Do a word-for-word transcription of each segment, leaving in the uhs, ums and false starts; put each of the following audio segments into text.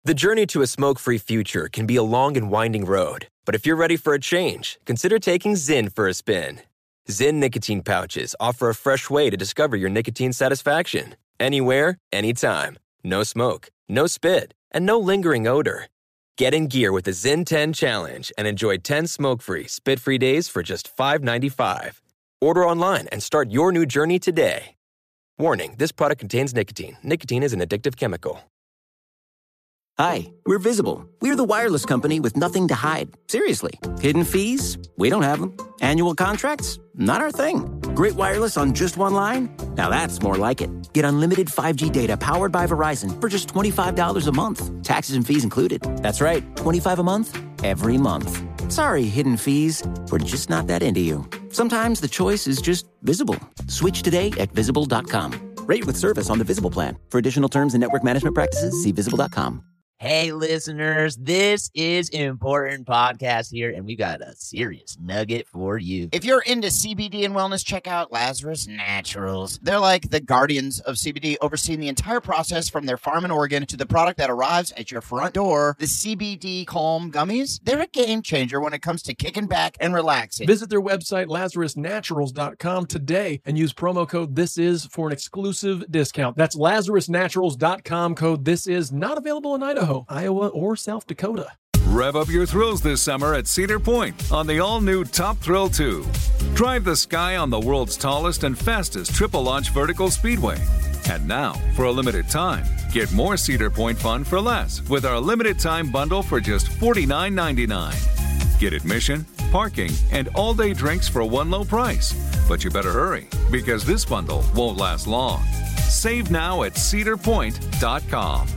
The journey to a smoke-free future can be a long and winding road, but if you're ready for a change, consider taking Zyn for a spin. Zyn nicotine pouches offer a fresh way to discover your nicotine satisfaction. Anywhere, anytime. No smoke, no spit, and no lingering odor. Get in gear with the Zyn ten Challenge and enjoy ten smoke-free, spit-free days for just five dollars and ninety-five cents. Order online and start your new journey today. Warning, this product contains nicotine. Nicotine is an addictive chemical. Hi, we're Visible. We're the wireless company with nothing to hide. Seriously. Hidden fees? We don't have them. Annual contracts? Not our thing. Great wireless on just one line? Now that's more like it. Get unlimited five G data powered by Verizon for just twenty-five dollars a month. Taxes and fees included. That's right, twenty-five dollars a month, every month. Sorry, hidden fees. We're just not that into you. Sometimes the choice is just Visible. Switch today at visible dot com. Rate with service on the Visible plan. For additional terms and network management practices, see visible dot com. Hey, listeners, this is Important Podcast here, and we got a serious nugget for you. If you're into C B D and wellness, check out Lazarus Naturals. They're like the guardians of C B D, overseeing the entire process from their farm in Oregon to the product that arrives at your front door. The C B D Calm Gummies, they're a game changer when it comes to kicking back and relaxing. Visit their website, lazarus naturals dot com, today and use promo code THISIS for an exclusive discount. That's lazarus naturals dot com, code THISIS, not available in Idaho, Iowa, or South Dakota. Rev up your thrills this summer at Cedar Point on the all-new Top Thrill two. Drive the sky on the world's tallest and fastest triple-launch vertical speedway. And now, for a limited time, get more Cedar Point fun for less with our limited-time bundle for just forty-nine ninety-nine. Get admission, parking, and all-day drinks for one low price. But you better hurry, because this bundle won't last long. Save now at cedar point dot com.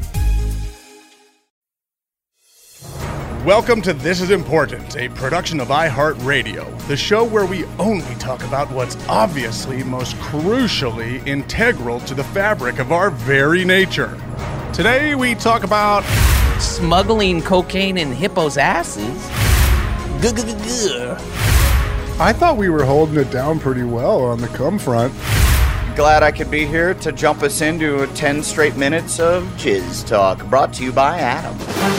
Welcome to This Is Important, a production of iHeartRadio, the show where we only talk about what's obviously most crucially integral to the fabric of our very nature. Today we talk about Smuggling cocaine in hippos' asses? G-g-g-g. I thought we were holding it down pretty well on the cum front. Glad I could be here to jump us into ten straight minutes of Jizz Talk, brought to you by Adam.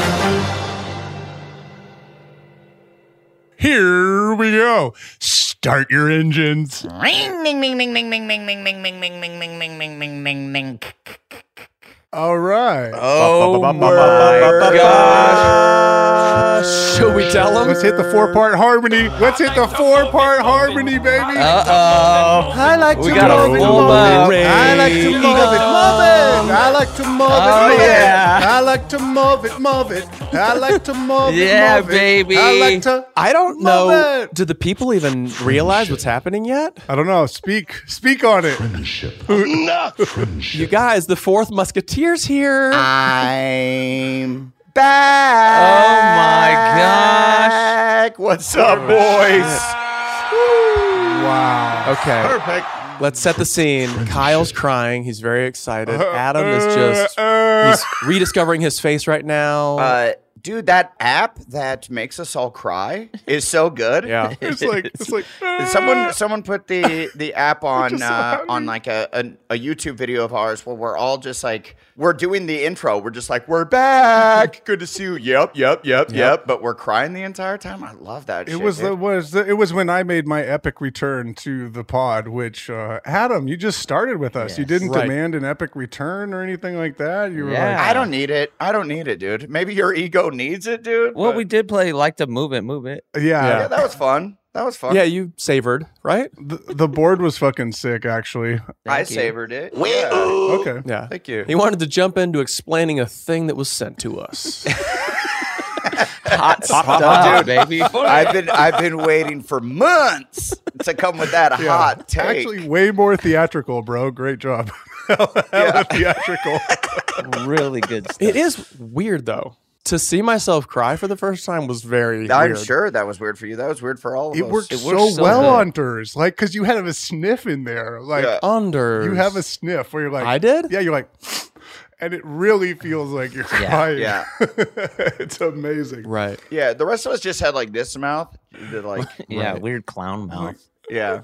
Here we go. Start your engines. Ring, ding, ding, ding, ding, ding, ding, ding, ding, ding, ding, ding, ding, ding, ding, ding, ding, ding. All right. Oh my gosh. Should we tell them? Let's hit the four-part harmony. Let's hit the four-part harmony, baby. Uh-oh. I like to We got a move it, full move up. it. I like to move it, move it. I like to move it, Oh, move yeah. it. I like to move it, move it. I like to move it, Yeah, move it. baby. I like to. I don't Move know. it. Do the people even realize what's happening yet? I don't know. Speak. Speak on it. You guys, the fourth Musketeer's here. I'm back. Oh my gosh. What's up, boys? Wow. Okay. Perfect. Let's set the scene. Kyle's crying. He's very excited. Adam is just, he's rediscovering his face right now. Uh, dude, that app that makes us all cry is so good. Yeah. It's like it's like Someone, someone put the the app on just so uh, happy. on like a, a a YouTube video of ours where we're all just like we're doing the intro. We're just like we're back. Good to see you. Yep, yep, yep, yep. But we're crying the entire time. I love that. It shit, was the dude. was the, it was when I made my epic return to the pod, which uh, Adam, you just started with us. You didn't Right. demand an epic return or anything like that. You were Yeah. like, I don't need it. I don't need it, dude. Maybe your ego needs it, dude. Well, but- we did play Like to Move It, Move It. yeah. yeah, that was fun. That was fun. Yeah, you savored, right? The, the board was fucking sick, actually. I Thank you. savored it. Yeah. Okay. Yeah. Thank you. He wanted to jump into explaining a thing that was sent to us. Hot Stop, baby. I've been I've been waiting for months to come with that Yeah. hot take. Actually, way more theatrical, bro. Great job. Hella theatrical. Really good stuff. It is weird, though. To see myself cry for the first time was very I'm weird. sure that was weird for you. That was weird for all of It us. worked It so, works so well good. on Durs. Like, because you had a sniff in there. Like, Yeah. Under. you have a sniff where you're like, I did? Yeah, you're like, and it really feels like you're crying. Yeah. It's amazing. Right. Yeah, the rest of us just had like this mouth. Did like Yeah, Right. weird clown mouth. yeah.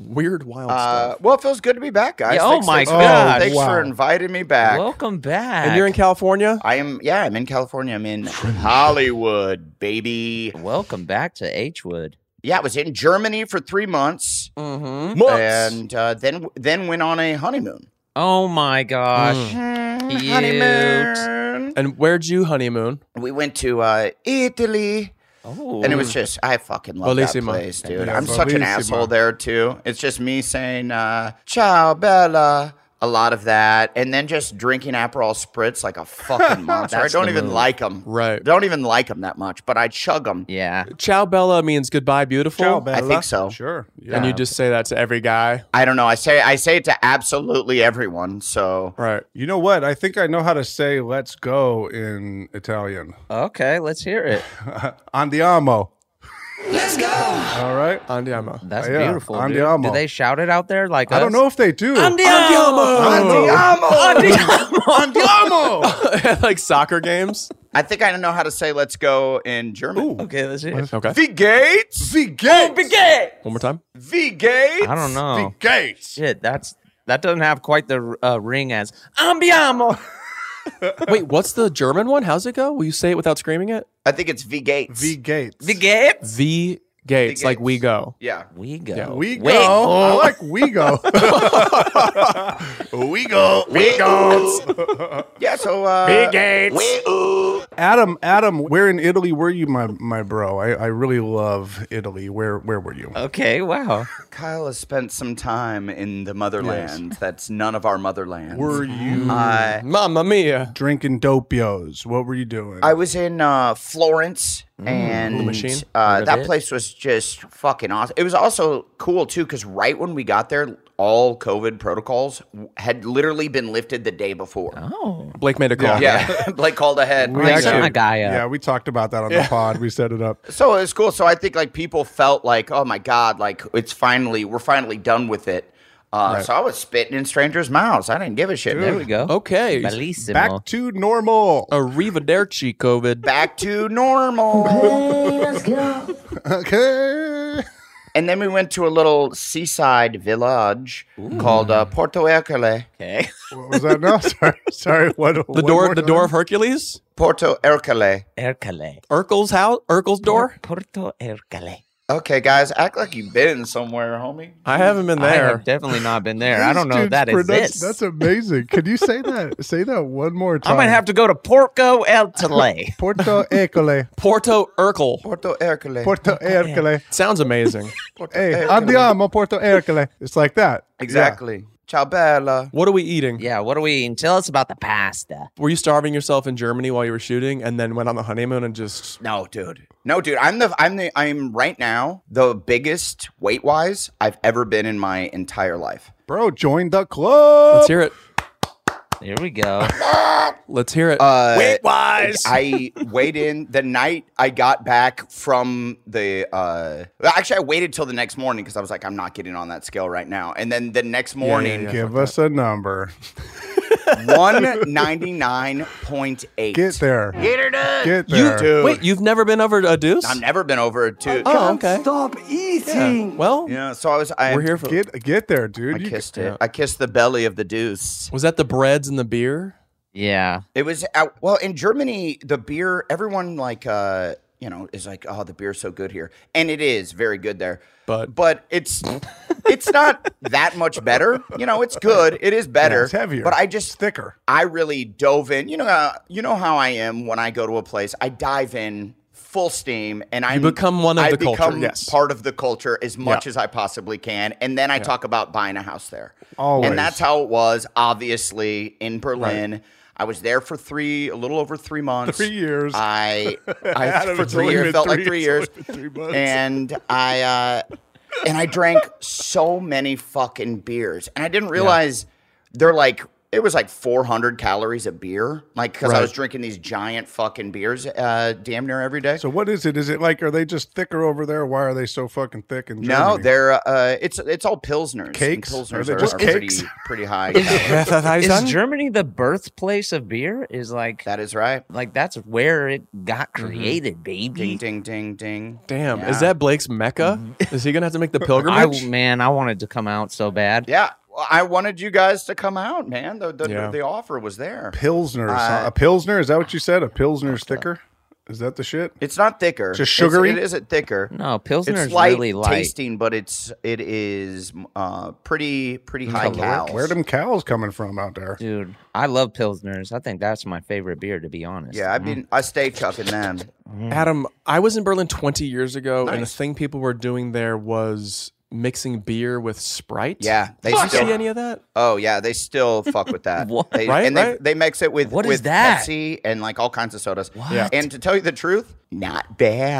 Weird, wild Uh, stuff. well, it feels good to be back, guys. Yeah, oh Thanks- my thanks- gosh. Thanks Wow. for inviting me back. Welcome back. And you're in California? I am, yeah, I'm in California. I'm in Hollywood, baby. Welcome back to H-Wood. Yeah, I was in Germany for three months, Mm-hmm. and uh, then then went on a honeymoon. Oh my gosh. Mm. Cute. Honeymoon. And where'd you honeymoon? We went to uh, Italy. Oh. And it was just, I fucking love Bellissimo. that place, dude. Yeah, I'm such an bellissimo. asshole there, too. It's just me saying, uh, ciao, Bella. A lot of that. And then just drinking Aperol Spritz like a fucking monster. I That's don't the even move. like them. Right. Don't even like them that much, but I chug them. Yeah. Ciao Bella means goodbye, beautiful. Ciao, Bella. I think so. Sure. Yeah. And you just say that to every guy. I don't know. I say I say it to absolutely everyone. So Right. You know what? I think I know how to say "let's go" in Italian. Okay, let's hear it. Andiamo. Let's go. All right. Andiamo. That's Yeah, beautiful. Dude. andiamo. Do they shout it out there like I don't us? know if they do. Andiamo. Like soccer games? I think I know how to say let's go in German. Okay, let's hear it. Okay. Wie geht's? Wie geht's? One more time. Wie geht's? I don't know. Wie geht's? Shit, that's that doesn't have quite the uh, ring as Ambiamo. Wait, what's the German one? How's it go? Will you say it without screaming it? I think it's Wie geht's. Wie geht's? The gates. V Gates, like Gates. we go. Yeah. We go. Yeah. We go. Wait. I like we go. we go. We go. Yeah, so uh Gates. Adam, Adam, where in Italy were you, my my bro? I, I really love Italy. Where where were you? Okay, wow. Kyle has spent some time in the motherland. That's none of our motherlands. Were you I Mamma mia. drinking dopios? What were you doing? I was in uh, Florence, and The Machine? Uh, Heard of that it? place was just fucking awesome. It was also cool too, because right when we got there, all COVID protocols had literally been lifted the day before. Oh. Blake made a call. Yeah, Blake called ahead. We I actually- set my guy up. yeah, we talked about that on the pod. We set it up. So it was cool. So I think like people felt like, oh my god, like it's finally we're finally done with it. Uh, Right. So I was spitting in strangers' mouths. I didn't give a shit. There man. we go. Okay. Bellissimo. Back to normal. Arrivederci, COVID. Back to normal. Okay. And then we went to a little seaside village called uh, Porto Ercole. Okay. What was that? No, sorry, sorry. What? The door the door of Hercules? Porto Ercole. Ercole. Urkel's house? Urkel's door? Porto Ercole. Okay, guys, act like you've been somewhere, homie. I haven't been I there. have definitely not been there. I don't know if Dude's that pronounci- exists. That's amazing. Can you say that? Say that one more I time. might have to go to Porco Ercole. Porto Ercole. Porto Urkel. Porto Ercole. Porto Ercole. Sounds amazing. Hey, andiamo Porto Ercole. It's like that. Exactly. Ciao, Bella. What are we eating? Yeah, what are we eating? Tell us about the pasta. Were you starving yourself in Germany while you were shooting and then went on the honeymoon and just No, dude. No, dude. I'm the. I'm the. I'm right now the biggest weight wise I've ever been in my entire life. Bro, join the club. let's hear it. Here we go. Let's hear it. Uh, Weight-wise. I weighed in the night I got back from the. Uh, well, actually, I waited till the next morning because I was like, I'm not getting on that scale right now. And then the next morning, yeah. Give us a number. one ninety-nine point eight. Get there. Get her done. Get You, there. Dude. wait, you've never been over a deuce? I've never been over two. Oh, okay. Stop eating. Yeah. Well, Yeah, so I was. I, we're here for. Get get there, dude. I You- kissed yeah. it. I kissed the belly of the deuce. Was that the breads and the beer? Yeah. It was out, well in Germany. The beer, everyone like uh, you know is like, oh, the beer's so good here, and it is very good there. But- but it's it's not that much better. You know, it's good. It is better. Yeah, it's heavier. But I just thicker. I really dove in. You know, uh, you know how I am when I go to a place. I dive in full steam, and I become one of I the culture, become yes. part of the culture as much Yeah. as I possibly can, and then I talk about buying a house there. Always. And that's how it was. Obviously, in Berlin, I was there for three, a little over three months. Three years. I, I Adam, for it's three only years been felt three- like three it's years, only been three months. and I uh, and I drank so many fucking beers, and I didn't realize they're like it was like four hundred calories of beer, like because I Right. was drinking these giant fucking beers uh, damn near every day. So what is it? Is it like, are they just thicker over there? Why are they so fucking thick in Germany? No, they're uh, it's it's all pilsners. Cakes? And Are Pilsners they are, just are cakes? pretty pretty high. Is Germany the birthplace of beer? Is like That is right. like that's where it got created, Ding baby. ding ding ding. Damn, Yeah. is that Blake's Mecca? Is he gonna have to make the I pilgrimage? man, I wanted to come out so bad. Yeah, well, I wanted you guys to come out, man. The the, Yeah. the offer was there. Pilsner. Uh, a Pilsner? Is that what you said? A Pilsner's thicker? Is that the shit? It's not thicker. Just It's- sugary? It isn't thicker. No, Pilsner's It's light really light. tasting, but it's it is uh, pretty pretty high Caloric. calories. Where them cows coming from out there? Dude, I love Pilsners. I think that's my favorite beer, to be honest. Yeah, I mean, I stay chucking them. Adam, I was in Berlin twenty years ago, and the Nice. thing people were doing there was mixing beer with Sprite. Yeah, they Did you still. see any of that? Oh yeah, they still fuck with that. What? They, Right, and they, right? they mix it with What is with that? Pepsi and like all kinds of sodas. Yeah. And to tell you the truth, not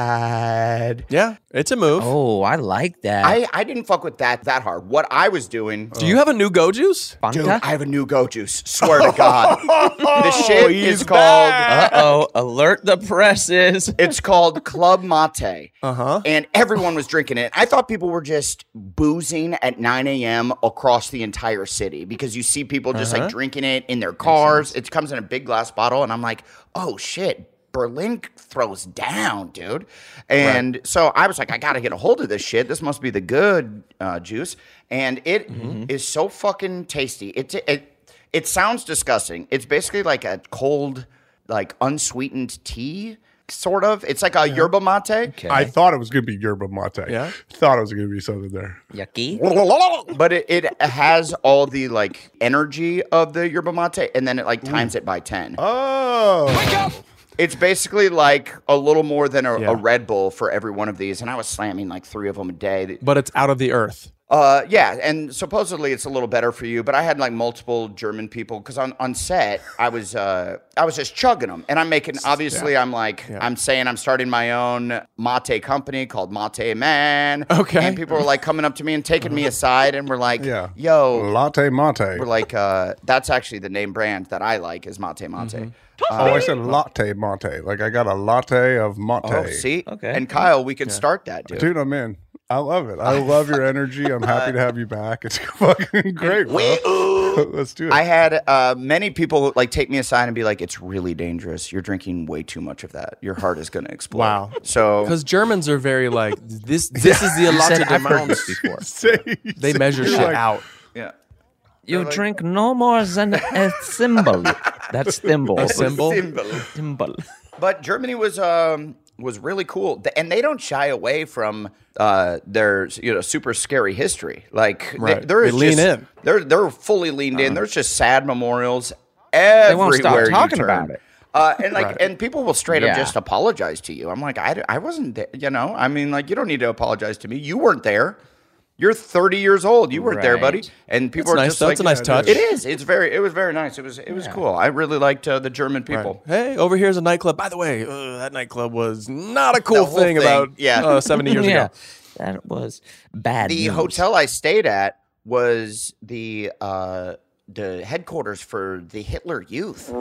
bad. Yeah, it's a move. Oh, I like that. I, I didn't fuck with that that hard. What I was doing, Do you have a new Go Juice? dude, Fanta? I have a new Go Juice. Swear to God, the shit is he's called. Uh-oh, alert the presses. It's called Club Mate. Uh huh. And everyone was drinking it. I thought people were just boozing at nine a.m. across the entire city because you see people just Uh-huh. like drinking it in their cars. It comes in a big glass bottle, and I'm like, oh shit. Berlin throws down, dude. And so I was like, I got to get a hold of this shit. This must be the good uh, juice. And it is Mm-hmm. so fucking tasty. It, it, it sounds disgusting. It's basically like a cold, like unsweetened tea, sort of. It's like a yerba mate. Okay. I thought it was going to be yerba mate. Yeah? Thought it was going to be something there. Yucky. But it, it has all the like energy of the yerba mate, and then it like times it by ten. Oh. It's basically like a little more than a, Yeah. a Red Bull for every one of these, and I was slamming like three of them a day. But it's out of the earth. Uh, yeah, and supposedly it's a little better for you. But I had like multiple German people because on, on set I was uh, I was just chugging them, and I'm making obviously I'm like I'm saying I'm starting my own mate company called Mate Man. Okay. and people were like coming up to me and taking me aside, and we're like, Yeah. yo, Latte mate. we're like uh, that's actually the name brand that I like is Mate Mate. oh, I said latte mate. Like I got a latte of mate. Oh, see, Okay. and Kyle, we can start that, dude. Dude, I'm in. I love it. I love your energy. I'm happy to have you back. It's fucking great, bro. Let's do it. I had uh, many people like take me aside and be like, "It's really dangerous. You're drinking way too much of that. Your heart is going to explode." Wow. So Because Germans are very like, this This is the You said allotted I've heard amount. this before. Say- They say- measure you're shit like, out. yeah, You drink no more than a thimble. That's thimble. A symbol? Thimble. but Germany was um was really cool, Th- and they don't shy away from uh their you know super scary history. Like Right. they, there is They lean just- in. They're they're fully leaned in. There's just sad memorials won't everywhere. stop you talking turn. about it. Uh, and like, Right. and people will straight Yeah. up just apologize to you. I'm like, I, I wasn't there, you know. I mean, like, you don't need to apologize to me. You weren't there. You're thirty years old. You weren't there, buddy. Right. And people That's are nice, just though. like, It's a nice touch. It is. It's very. It was very nice. It was. It was cool. I really liked uh, the German Right. people. Hey, over here's a nightclub. By the way, uh, that nightclub was not a cool The whole thing, thing, about yeah. uh, seventy years yeah. ago. That was bad. The news. hotel I stayed at was the uh, the headquarters for the Hitler Youth.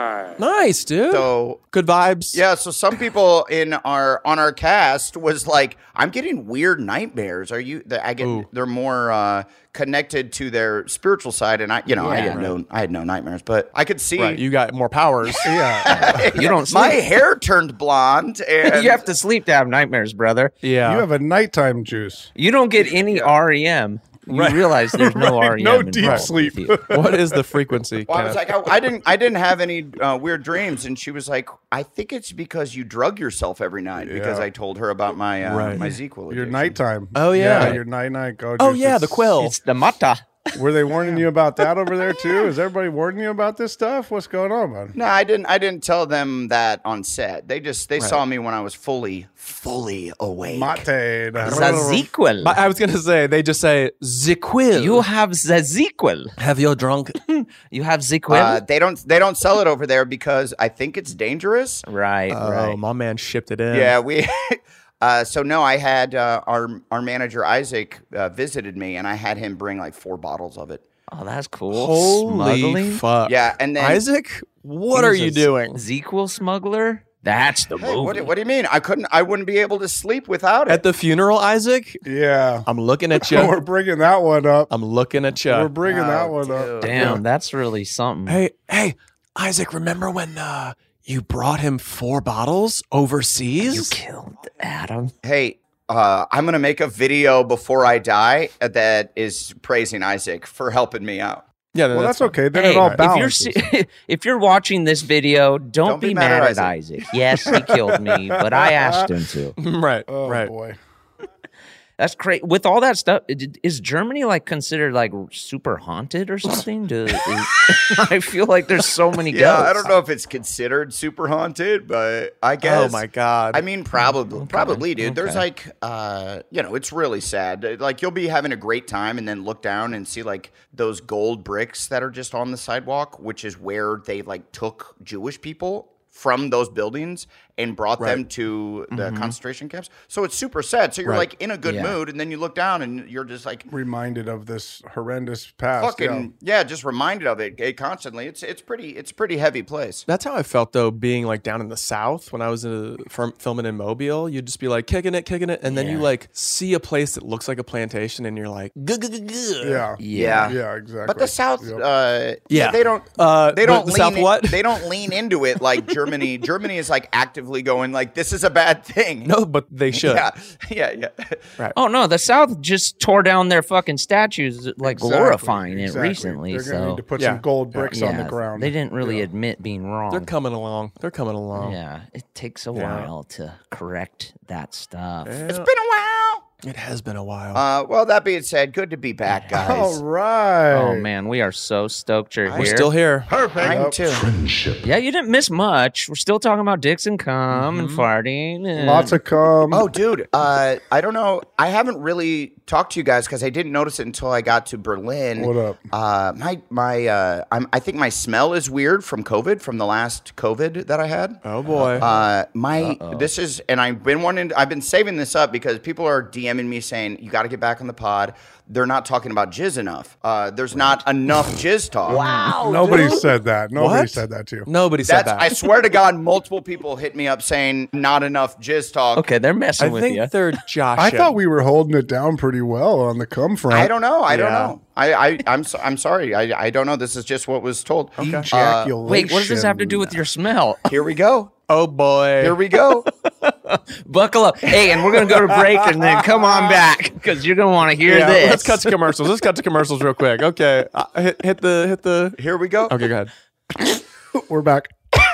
Nice, dude. So Good vibes. yeah, so some people in our on our cast was like, "I'm getting weird nightmares." Are you? the- I get Ooh. they're more uh, connected to their spiritual side, and I, you know, I Yeah. had no, I had no nightmares, but I could see. Right, you got more powers. yeah. You don't My sleep. hair turned blonde, and You have to sleep to have nightmares, brother. Yeah. You have a nighttime juice. You don't get any R E M. You realize there's no Right, R E M. no deep involved sleep. with you. What is the frequency? Well, I was Kenneth? like, I, I didn't, I didn't have any uh, weird dreams, and she was like, "I think it's because you drug yourself every night." Because Yeah. I told her about my uh, Right. my ZzzQuil. Your addiction. nighttime. Oh, yeah. your night night go. oh, juice. yeah, the It's- quill. It's the mata. Were they warning you about that over there too? Is everybody warning you about this stuff? What's going on, man? No, I didn't. I didn't tell them that on set. They just they saw me when I was fully, fully awake. Mate. ZzzQuil. I was going to say, they just say, ZzzQuil. You have the ZzzQuil. have your drunk. You have ZzzQuil. Uh, they don't. They don't sell it over there because I think it's dangerous. right, Oh, right. my man shipped it in. Yeah, we. Uh, so no, I had uh, our our manager Isaac uh, visited me, and I had him bring like four bottles of it. Oh, that's cool. Holy Smuggling? fuck. Yeah, and then Isaac, what are He's you a doing? Sequel smuggler? That's the Hey, movie. what, do- what do you mean? I couldn't. I wouldn't be able to sleep without it. At the funeral, Isaac, Yeah. I'm looking at We're you. bringing that one up. I'm looking at We're you. bringing Oh, that one up. dude. Damn, that's really something. Hey, hey, Isaac, remember when uh, you brought him four bottles overseas? You killed Adam. Hey, uh, I'm gonna make a video before I die that is praising Isaac for helping me out. yeah, then Well, that's fine. okay. Then Hey, it all if you're balances. se- if you're watching this video, don't, Don't be, be mad, at Isaac. Yes, he killed me, but I asked him to. right, Oh, right. boy. That's great. With all that stuff, i- is Germany like considered like super haunted or something? Do, is- I feel like there's so many Yeah, ghosts. I don't know if it's considered super haunted, but I guess. Oh my god. I mean, probably, probably, dude. There's okay. like, uh, you know, it's really sad. Like, you'll be having a great time, and then look down and see like those gold bricks that are just on the sidewalk, which is where they like took Jewish people from those buildings and brought them to the concentration camps. So it's super sad. So you're Right. like in a good Yeah. mood, and then you look down and you're just like Reminded of this horrendous past. fucking yeah, just reminded of it eh, constantly. It's it's pretty it's a pretty heavy place. That's how I felt though, being like down in the South when I was uh, firm, filming in Mobile. You'd just be like kicking it, kicking it, and then you Yeah. like see a place that looks like a plantation, and you're like, "Gug, gug, gug, gug." Yeah. Yeah. Yeah, exactly. But the South, Yep. uh, Yeah. they don't, Uh, they the- don't the lean South in- what? They don't lean into it like Germany. Germany is like actively going like, this is a bad thing. No, but they should. Yeah, yeah, yeah. Oh no, the South just tore down their fucking statues, like Exactly, glorifying it exactly. recently. They're gonna so need to put Yeah. some gold bricks on the Yeah, ground. they didn't really Yeah. admit being wrong. They're coming along. They're coming along. Yeah, it takes a Yeah. while to correct that stuff. It's been a while. It has been a while. Uh, well, that being said, good to be back, guys. All right. Oh man, we are so stoked you're We're here. still here. I'm too. Yeah, you didn't miss much. We're still talking about dicks and cum and farting. And Lots of cum. Oh, dude. Uh, I don't know. I haven't really talked to you guys because I didn't notice it until I got to Berlin. What up? Uh, my my. Uh, I'm, I think my smell is weird from COVID, from the last COVID that I had. Oh boy. Uh, my this is, and I've been wanting. I've been saving this up because people are DMing me saying you got to get back on the pod. They're not talking about jizz enough. Uh, there's not enough jizz talk. wow, Nobody said that. Nobody What? said that to you. Nobody said That's. that. I swear to God, multiple people hit me up saying not enough jizz talk. Okay, they're messing I with think you. they're Josh. I thought we were holding it down pretty well on the cum front. I don't know. I don't Yeah. know. I, I I'm so, I'm sorry. I, I don't know. This is just what was told. Ejaculation. Wait, what does this have to do with your smell? Here we go. Oh boy. Here we go. Buckle up. Hey, and we're going to go to break and then come on back because you're going to want to hear yeah, this. let's cut to commercials. Let's cut to commercials real quick. Okay. Uh, hit, hit the hit the. Here we go. Okay, go ahead. We're back.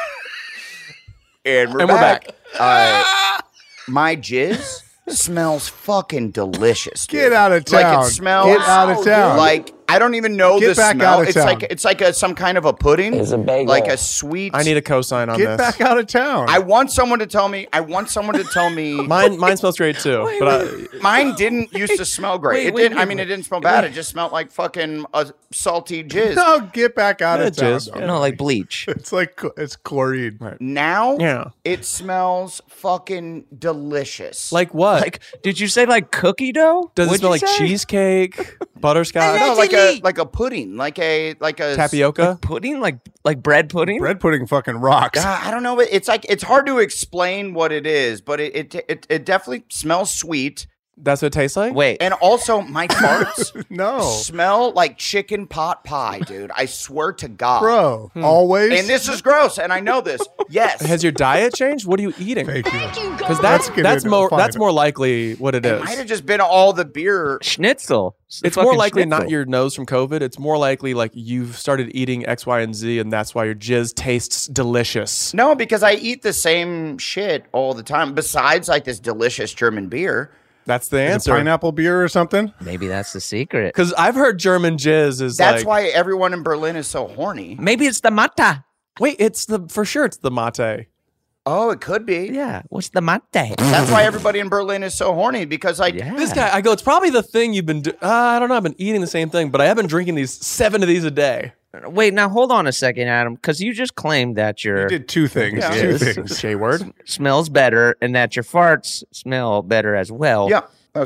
And we're And we're back. Uh, my jizz smells fucking delicious. Dude. Get out of Like town. it smells. Get out of town. Like I don't even know Get the back smell. out of it's town. like it's like a, some kind of a pudding. It's a bagel. Like a sweet. I need a cosign on Get this. back out of town. I want someone to tell me. I want someone to tell me. Mine mine smells great too. but I, Mine didn't used to smell great. Wait, it wait, didn't. I wait, mean, wait. it didn't smell bad. It just smelled like fucking a salty jizz. no, get back out Yeah, of town. jizz. though. no, like bleach. It's like it's chlorine. Now, Yeah. it smells fucking delicious. like what? Like, did you say like cookie dough? Does What'd it smell you like say? cheesecake, butterscotch, no, like a like a pudding, like a like a tapioca? Pudding? Like like bread pudding? Bread pudding fucking rocks. Uh, I don't know. It's like it's hard to explain what it is, but it it it, it definitely smells sweet, That's what it tastes like. Wait. and also my farts No, smell like chicken pot pie, dude. I swear to God, bro. Always. And this is gross, and I know this. Yes, Has your diet changed? What are you eating? Thank you. Because that's Let's get that's into more fine. that's more likely what it it is. might have just been all the beer. Schnitzel. It's Fucking more likely schnitzel. not your nose from COVID. It's more likely like you've started eating X, Y, and Z, and that's why your jizz tastes delicious. No, because I eat the same shit all the time. Besides, like this delicious German beer. That's the Is it answer. pineapple beer or something. Maybe that's the secret. Because I've heard German jizz is That's like. why everyone in Berlin is so horny. Maybe it's the mata. Wait, it's the for sure. It's the mate. Oh, it could be. Yeah. What's the mate? That's why everybody in Berlin is so horny because, like, Yeah. This guy, I go. It's probably the thing you've been. Do- uh, I don't know. I've been eating the same thing, but I have been drinking these seven of these a day. Wait, now hold on a second, Adam, because you just claimed that your You did two things. Yeah. Two Jizz, things. J word. smells better and that your farts smell better as well. yeah, that's true.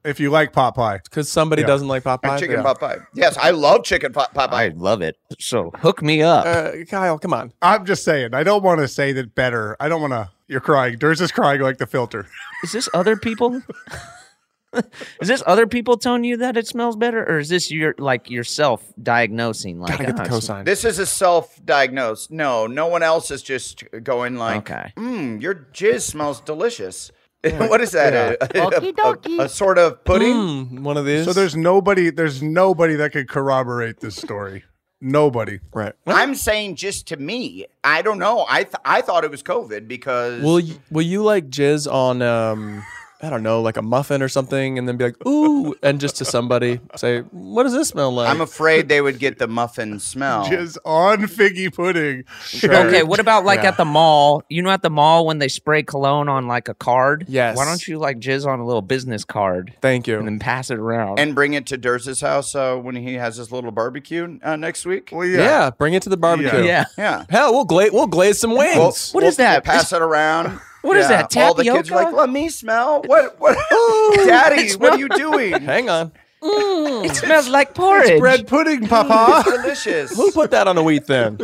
If you like pot pie. Because somebody Yeah. doesn't like pot pie. Chicken Yeah. pot pie. Yes, I love chicken pot, pot I pie. love it. So hook me up. Uh, Kyle, come on. I'm just saying. I don't want to say that better. I don't want to. You're crying. Durs is crying like the filter. Is this other people? Is this other people telling you that it smells better, or is this your like yourself diagnosing? Like, Gotta get the "Oh, it's- cosign. This is a self-diagnosed. No, no one else is just going like, Okay. mm, your jizz smells delicious. What is that? A, a- Okie dokie. a- a sort of pudding? Mm, one of these. So there's nobody. There's nobody that could corroborate this story. Nobody. right. I'm saying just to me. I don't know. I th- I thought it was COVID because Will you, will you like jizz on um I don't know, like a muffin or something, and then be like, ooh, and just to somebody say, what does this smell like? I'm afraid they would get the muffin smell. Just on figgy pudding. Okay, what about like Yeah. at the mall? You know, at the mall when they spray cologne on like a card. Yes. Why don't you like jizz on a little business card Thank you. and then pass it around? And bring it to Durs's house uh, when he has his little barbecue uh, next week. Well, yeah. yeah. bring it to the barbecue. yeah. Yeah. Hell, we'll glaze we'll glaze some wings. Well, What is that? Pass it around. What is that, All the kids are tapioca? like, let me smell. What? What? Daddy, what are you doing? Hang on. It smells like porridge. Bread pudding, Papa. It's delicious. Who put that on a wheat thin?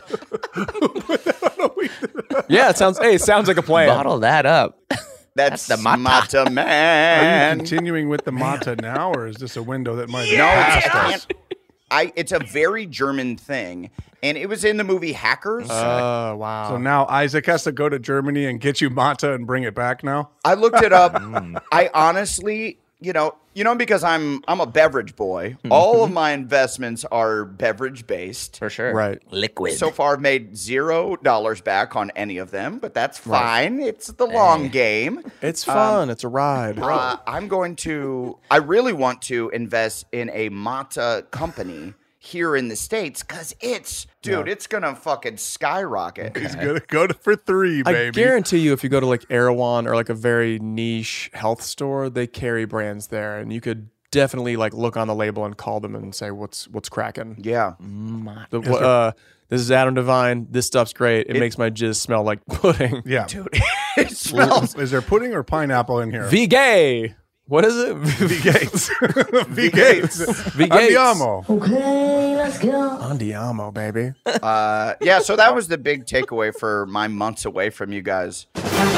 Yeah, it sounds hey, it sounds like a plan. Bottle that up. That's, That's the mata. mata Are you man. continuing with the mata now, or is this a window that might No, have it's, passed I us? can't- I, it's a very German thing, and it was in the movie Hackers. Oh, wow. So now Isaac has to go to Germany and get you mata and bring it back now? I looked it up. Mm. I honestly, you know, you know, because I'm I'm a beverage boy. All of my investments are beverage based. For sure. Right. Liquid. So far, I've made zero dollars back on any of them, but that's fine. It's the long game. It's fun. it's a ride. Uh, I'm going to. I really want to invest in a Mata company here in the States because it's, dude, it's gonna fucking skyrocket. He's going to go to, for three, I baby. guarantee you, if you go to like Erewhon or like a very niche health store, they carry brands there, and you could definitely like look on the label and call them and say what's what's cracking. Yeah. The, uh, this is Adam Devine. This stuff's great. It, makes my jizz smell like pudding. Yeah. Dude, it smells. Is there pudding or pineapple in here? V gay. What is it? V Gates. V Gates. V Gates. Andiamo. Andiamo, baby. Uh, yeah, so that was the big takeaway for my months away from you guys.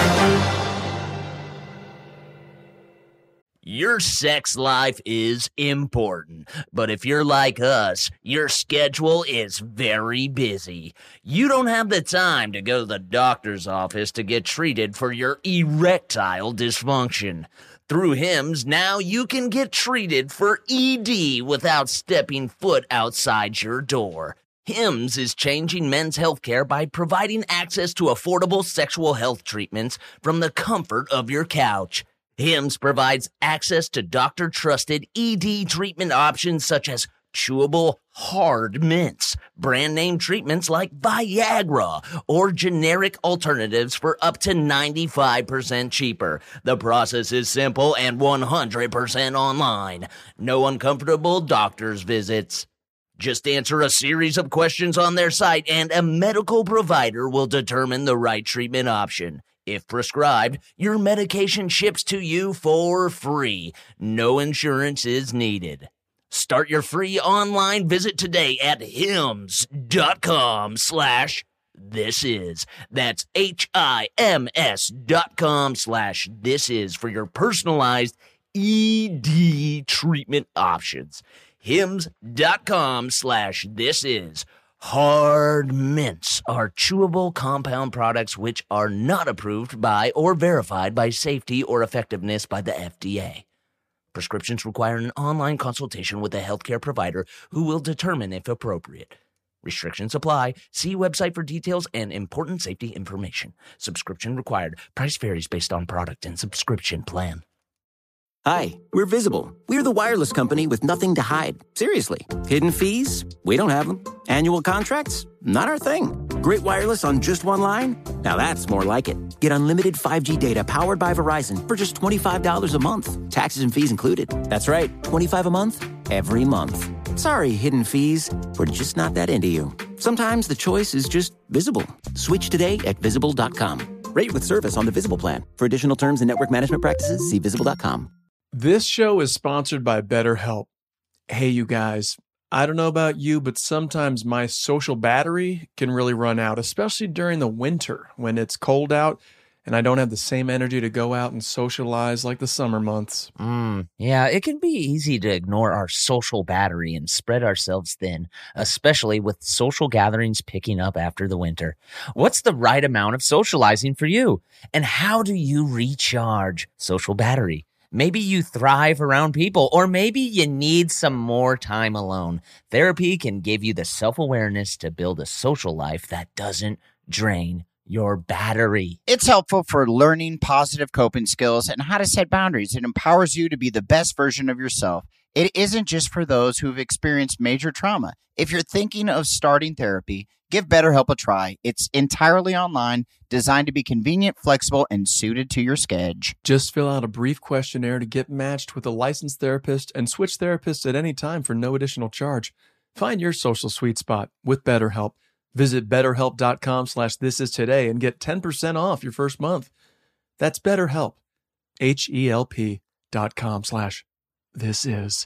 Your sex life is important, but if you're like us, your schedule is very busy. You don't have the time to go to the doctor's office to get treated for your erectile dysfunction. Through Hims, now you can get treated for E D without stepping foot outside your door. Hims is changing men's healthcare by providing access to affordable sexual health treatments from the comfort of your couch. Hims provides access to doctor-trusted E D treatment options such as chewable hard mints, brand-name treatments like Viagra, or generic alternatives for up to ninety-five percent cheaper. The process is simple and one hundred percent online. No uncomfortable doctor's visits. Just answer a series of questions on their site and a medical provider will determine the right treatment option. If prescribed, your medication ships to you for free. No insurance is needed. Start your free online visit today at hims.com slash this is. That's H-I-M-S dot com slash this is for your personalized E D treatment options. Hims.com slash this is. Hard mints are chewable compound products which are not approved by or verified by safety or effectiveness by the F D A. Prescriptions require an online consultation with a healthcare provider who will determine if appropriate. Restrictions apply. See website for details and important safety information. Subscription required. Price varies based on product and subscription plan. Hi, we're Visible. We're the wireless company with nothing to hide. Seriously. Hidden fees? We don't have them. Annual contracts? Not our thing. Great wireless on just one line? Now that's more like it. Get unlimited five G data powered by Verizon for just twenty-five dollars a month. Taxes and fees included. That's right, twenty-five dollars a month, every month. Sorry, hidden fees. We're just not that into you. Sometimes the choice is just Visible. Switch today at visible dot com. Rate with service on the Visible plan. For additional terms and network management practices, see visible dot com. This show is sponsored by BetterHelp. Hey, you guys, I don't know about you, but sometimes my social battery can really run out, especially during the winter when it's cold out and I don't have the same energy to go out and socialize like the summer months. Mm, yeah, it can be easy to ignore our social battery and spread ourselves thin, especially with social gatherings picking up after the winter. What's the right amount of socializing for you? And how do you recharge social battery? Maybe you thrive around people, or maybe you need some more time alone. Therapy can give you the self-awareness to build a social life that doesn't drain your battery. It's helpful for learning positive coping skills and how to set boundaries. It empowers you to be the best version of yourself. It isn't just for those who've experienced major trauma. If you're thinking of starting therapy, give BetterHelp a try. It's entirely online, designed to be convenient, flexible, and suited to your schedule. Just fill out a brief questionnaire to get matched with a licensed therapist and switch therapists at any time for no additional charge. Find your social sweet spot with BetterHelp. Visit betterhelp.com slash this is today and get ten percent off your first month. That's BetterHelp, H-E-L-P dot com slash this is.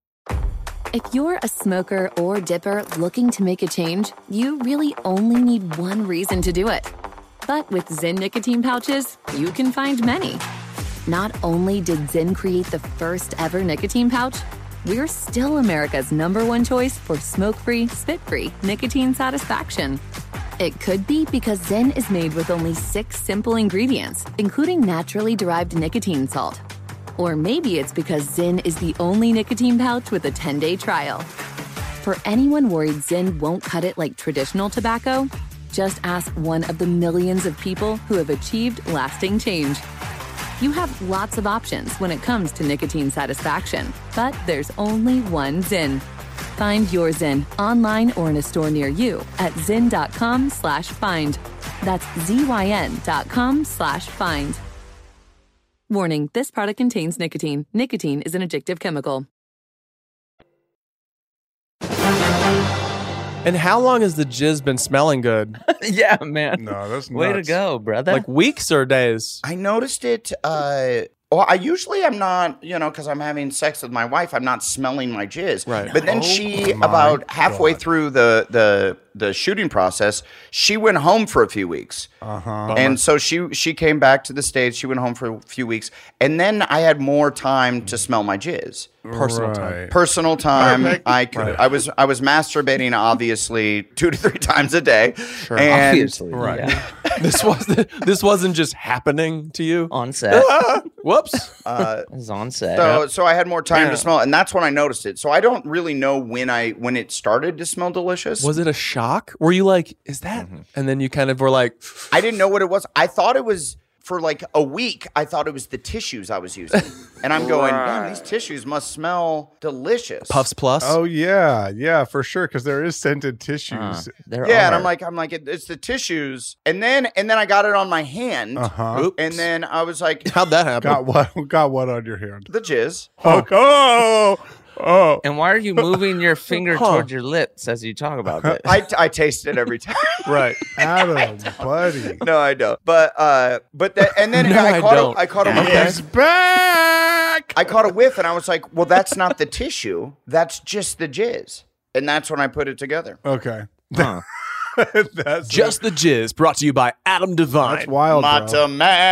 If you're a smoker or dipper looking to make a change, you really only need one reason to do it. But with Zyn nicotine pouches, you can find many. Not only did Zyn create the first ever nicotine pouch, we're still America's number one choice for smoke-free, spit-free nicotine satisfaction. It could be because Zyn is made with only six simple ingredients, including naturally derived nicotine salt. Or maybe it's because Zyn is the only nicotine pouch with a ten-day trial. For anyone worried Zyn won't cut it like traditional tobacco, just ask one of the millions of people who have achieved lasting change. You have lots of options when it comes to nicotine satisfaction, but there's only one Zyn. Find your Zyn online or in a store near you at zyn.com slash find. That's Z-Y-N dot com slash find. Warning, this product contains nicotine. Nicotine is an addictive chemical. And how long has the jizz been smelling good? Yeah, man. No, that's Way nuts. to go, brother. Like weeks or days? I noticed it. Uh, well, I usually am not, you know, because I'm having sex with my wife. I'm not smelling my jizz. Right. But then Oh she, my about halfway God. through the the the shooting process, she went home for a few weeks. Uh-huh. And so she she came back to the States. She went home for a few weeks, and then I had more time to smell my jizz. Personal time. Right. Personal time. Perfect. I could. Right. I was. I was masturbating obviously two to three times a day. And Obviously. Right. Yeah. This was this wasn't just happening to you. On set. Whoops. Uh, It was on set. so so I had more time Yeah. to smell, and that's when I noticed it. So I don't really know when I when it started to smell delicious. Was it a shock? Were you like, is that? And then you kind of were like, I didn't know what it was. I thought it was for like a week. I thought it was the tissues I was using, and I'm going, man, these tissues must smell delicious. Puffs Plus? Oh yeah, yeah, for sure. Because there is scented tissues. Uh, there Yeah, are. and I'm like, I'm like, it, it's the tissues, and then and then I got it on my hand, Uh huh. Oops. and then I was like, How'd that happen? Got what? Got what on your hand? the jizz. Oh, oh, oh. And why are you moving your finger Huh. towards your lips as you talk about this? I, I taste it every time. Right. Adam, buddy. No, I don't. But uh, but that, and then No, I I caught don't. a, I caught a Okay. He's back. I caught a whiff, and I was like, well, that's not the tissue. That's just the jizz. And that's when I put it together. Okay. Huh. That's Just the Jizz, brought to you by Adam Devine. that's wild, bro. Mata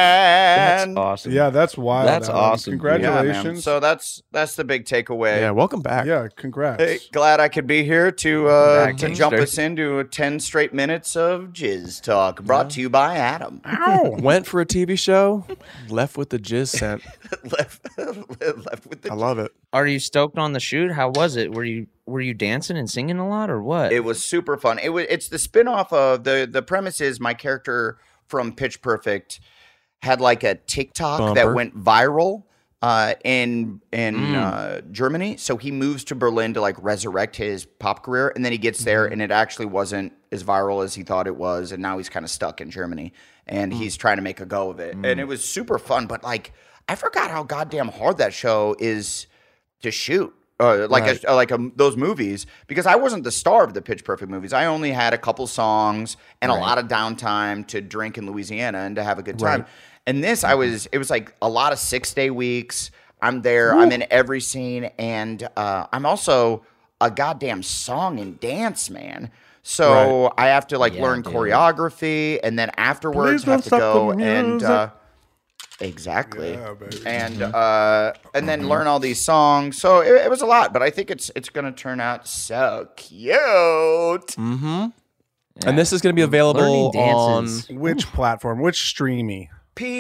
man. That's awesome. Yeah, that's wild. That's Adam. awesome. Yeah, man. Congratulations. So that's that's the big takeaway. Yeah, welcome back. Yeah, congrats. Hey, glad I could be here to uh, Back, to Kingster. jump us into ten straight minutes of jizz talk, brought to you by Adam. Went for a T V show, left with the Jizz scent. left, left with the. I love it. Are you stoked on the shoot? How was it? Were you were you dancing and singing a lot or what? It was super fun. It was. It's the spinoff of the the premise is my character from Pitch Perfect had like a TikTok Bumper. that went viral uh, in in Mm. uh, Germany. So he moves to Berlin to like resurrect his pop career, and then he gets there, and it actually wasn't as viral as he thought it was, and now he's kind of stuck in Germany, and he's trying to make a go of it, and it was super fun. But like, I forgot how goddamn hard that show is to shoot. Uh, like Right. a, like a, those movies, because I wasn't the star of the Pitch Perfect movies. I only had a couple songs and a lot of downtime to drink in Louisiana and to have a good time. Right. And this, I was, it was like a lot of six day weeks. I'm there. Ooh. I'm in every scene, and uh, I'm also a goddamn song and dance man. So right. I have to like yeah, learn dude. choreography, and then afterwards Please have to go and uh, exactly, yeah, and uh, and then learn all these songs. So it, it was a lot, but I think it's it's gonna turn out so cute. Mm-hmm. Yeah. And this is gonna be available on which platform? Which streamy?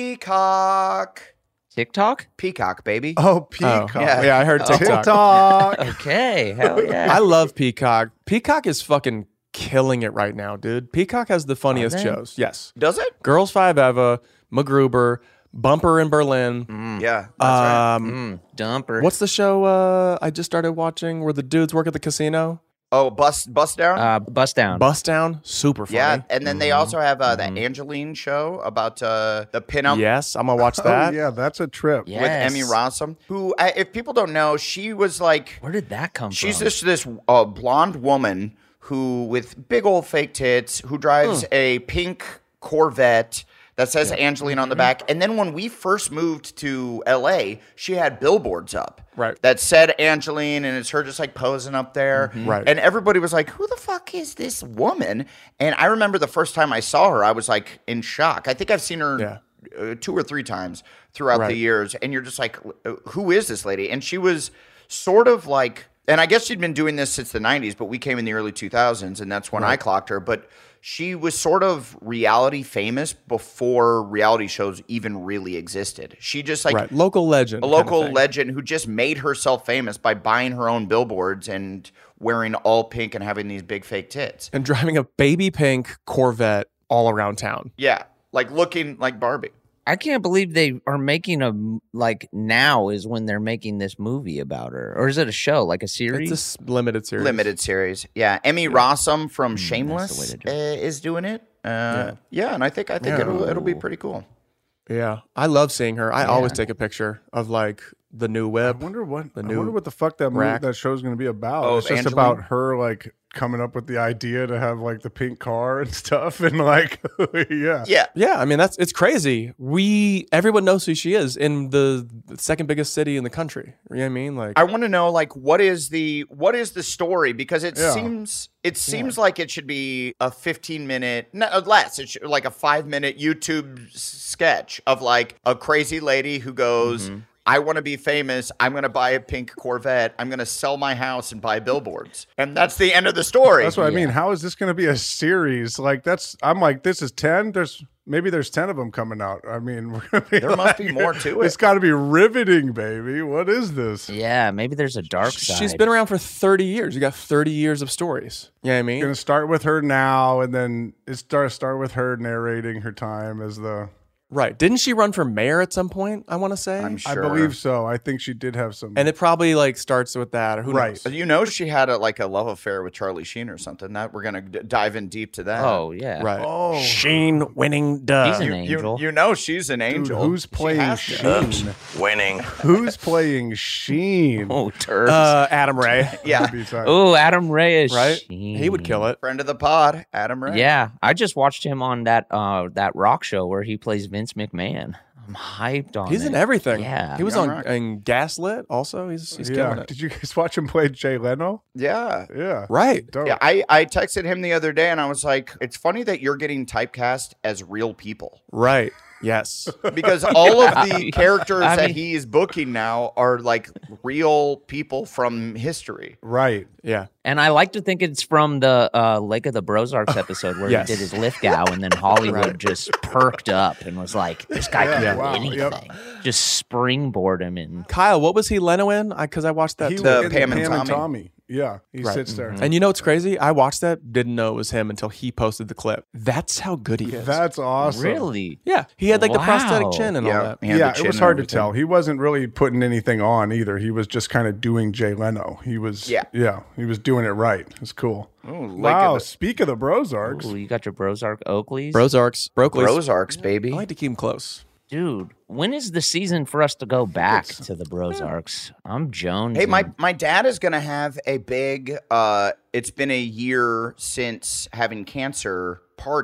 Peacock. TikTok? Peacock, baby. Oh, Peacock. Oh, yeah. yeah, I heard TikTok. TikTok. Okay, hell yeah. I love Peacock. Peacock is fucking killing it right now, dude. Peacock has the funniest shows. Yes. Does it? Girls Five Eva, MacGruber, Bumper in Berlin. Mm, yeah, that's um, right. Mm, Dumper. What's the show uh, I just started watching where the dudes work at the casino? Oh, Bust Bust Down? Uh, Bust Down. Bust Down. Super funny. Yeah, and then mm-hmm. they also have uh, the mm-hmm. Angeline show about uh, the pinup. Yes, I'm going to watch that. Oh, yeah, that's a trip. Yes. With Emmy Rossum, who, uh, if people don't know, she was like... Where did that come she's from? She's this, this uh, blonde woman who, with big old fake tits, who drives mm. a pink Corvette that says yeah. Angeline on the back. And then when we first moved to L A, she had billboards up. Right. That said Angeline, and it's her just like posing up there. Mm-hmm. Right. And everybody was like, who the fuck is this woman? And I remember the first time I saw her, I was like in shock. I think I've seen her yeah. uh, two or three times throughout right. the years. And you're just like, who is this lady? And she was sort of like, and I guess she'd been doing this since the nineties, but we came in the early two thousands, and that's when right. I clocked her. But she was sort of reality famous before reality shows even really existed. She just like right. local legend, a local kind of legend who just made herself famous by buying her own billboards and wearing all pink and having these big fake tits and driving a baby pink Corvette all around town. Yeah, like looking like Barbie. I can't believe they are making a, like, now is when they're making this movie about her. Or is it a show, like a series? It's a limited series. Limited series, yeah. Emmy yeah. Rossum from mm, Shameless do uh, is doing it. Uh, yeah. yeah, and I think I think yeah. it'll it'll be pretty cool. Yeah, I love seeing her. I yeah. always take a picture of, like, the new whip. I wonder what the I new wonder what the fuck that movie, that show's going to be about. Oh, it's just Angeline? about her, like, coming up with the idea to have like the pink car and stuff, and like yeah yeah yeah I mean, that's it's crazy. We everyone knows who she is in the second biggest city in the country. You know what I mean? Like, I want to know, like, what is the what is the story, because it yeah. seems it seems yeah. like it should be a fifteen minute, no, less it should, like a five minute YouTube sketch of like a crazy lady who goes, mm-hmm. I want to be famous. I'm going to buy a pink Corvette. I'm going to sell my house and buy billboards. And that's the end of the story. That's what yeah. I mean. How is this going to be a series? Like, that's, I'm like, this is ten. There's maybe there's ten of them coming out. I mean, we're gonna be there like, must be more to it. It's got to be riveting, baby. What is this? Yeah, maybe there's a dark side. She's been around for thirty years. You got thirty years of stories. You know what I mean? Going to start with her now, and then it start, start with her narrating her time as the... Right. Didn't she run for mayor at some point, I want to say? I'm sure. I believe so. I think she did have some. And it probably like starts with that. Or who right. knows? But you know she had a, like a love affair with Charlie Sheen or something. That we're going to d- dive in deep to that. Oh, yeah. Right. Oh. Sheen winning duh. He's an you, angel. You, you know she's an angel. Dude, who's playing Sheen? Winning. Who's playing Sheen? Oh, turds. Uh, Adam Ray. yeah. Oh, Adam Ray is right? Sheen. He would kill it. Friend of the pod, Adam Ray. Yeah. I just watched him on that uh, that rock show where he plays Vince McMahon. I'm hyped on He's it. in everything. Yeah. He was Young on Rock. in Gaslit also. He's, he's yeah. killing it. Did you guys watch him play Jay Leno? Yeah. Yeah. Right. Dope. Yeah, I, I texted him the other day and I was like, it's funny that you're getting typecast as real people. Right. Yes. Because all of the characters I that mean- he is booking now are like real people from history. Right. Yeah. And I like to think it's from the uh, Lake of the Brozarks episode where Yes. he did his Lithgow, and then Hollywood Right. just perked up and was like, this guy can Yeah, do wow, anything. yep. Just springboard him in. Kyle, what was he Leno in? Because I, I watched that He too. The was in Pam and Pam and Tommy. Tommy. Yeah. He Right. sits there. And you know what's crazy? I watched that, didn't know it was him until he posted the clip. That's how good he is. That's awesome. Really? Yeah. He had like the Wow. prosthetic chin and Yeah. all that. He had Yeah, the it chin was and hard to everything. tell. He wasn't really putting anything on either. He was just kind of doing Jay Leno. He was, Yeah. yeah, he was doing it right. It's cool. Ooh, Lake Wow. of the- Speak of the Brozarks. Ooh, you got your Brozark Oakleys? Brozarks. Brokleys. Brozarks, baby. I like to keep him close. Dude, when is the season for us to go back to the Brozarks? I'm Jones. Hey, my, my dad is going to have a big, uh, it's been a year since having cancer party.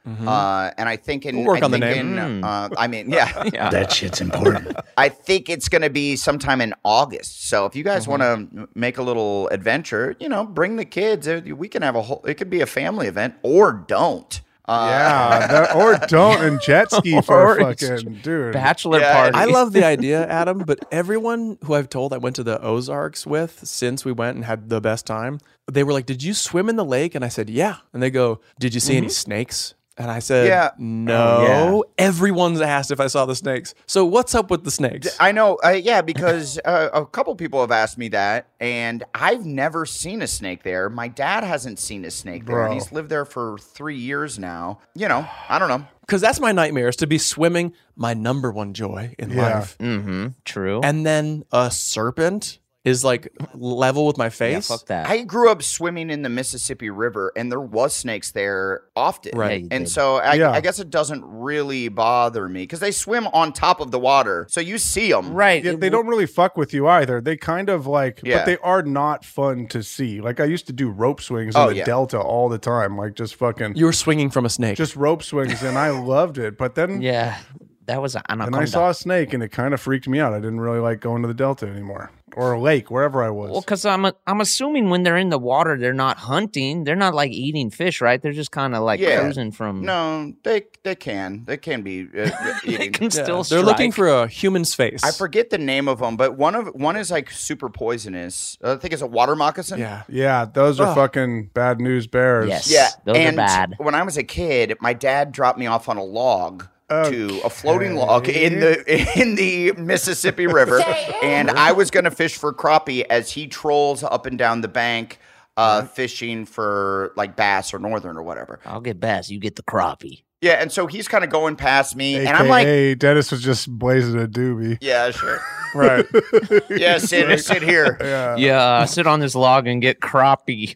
Mhm. Uh, and I think in We'll work I on the think name. in, Mm. uh, I mean, yeah, Yeah. That shit's important. I think it's going to be sometime in August. So if you guys Mhm. want to make a little adventure, you know, bring the kids. Uh, We can have a whole. It could be a family event, or don't. Uh, Yeah, that, or don't and jet ski for Or a fucking dude. Bachelor Yeah, party. I love the idea, Adam, but everyone who I've told I went to the Ozarks with since we went and had the best time, they were like, "Did you swim in the lake?" And I said, "Yeah." And they go, "Did you see any snakes?" And I said, Yeah. "No." Oh, Everyone's asked if I saw the snakes. So what's up with the snakes? I know. Uh, yeah, because uh, a couple people have asked me that, and I've never seen a snake there. My dad hasn't seen a snake there, and Bro. he's lived there for three years now. You know, I don't know. Because that's my nightmare, is to be swimming, my number one joy in Yeah. life. Mm-hmm. True. And then a serpent is like level with my yeah, face. fuck that. I grew up swimming in the Mississippi River, and there was snakes there often. Right. Yeah, you And did. so I, Yeah. I guess it doesn't really bother me because they swim on top of the water, so you see them. right. Yeah, they don't really fuck with you either. They kind of like, Yeah. but they are not fun to see. Like I used to do rope swings in Oh, the yeah. Delta all the time, like just fucking, You were swinging from a snake. just rope swings, and I loved it. But then, Yeah. That was an then anaconda. I saw a snake, and it kind of freaked me out. I didn't really like going to the Delta anymore, or a lake, wherever I was. Well, because I'm a, I'm assuming when they're in the water, they're not hunting. They're not like eating fish, right? They're just kind of like Yeah. cruising from. No, they they can they can be uh, they eating. can Yeah, still. they're looking strike. for a human's face. I forget the name of them, but one of one is like super poisonous. I think it's a water moccasin. Yeah. yeah, those are Ugh. fucking bad news bears. Yes. Yeah, Those are and bad. when I was a kid, my dad dropped me off on a log to a floating Okay. log in the in the Mississippi River, and I was going to fish for crappie as he trolls up and down the bank, uh, fishing for like bass or northern or whatever. I'll get bass. You get the crappie. Yeah, and so he's kind of going past me, A K A, and I'm like, Dennis was just blazing a doobie. yeah, sure, Right. yeah, sit sit here. Yeah. Yeah, sit on this log and get crappie.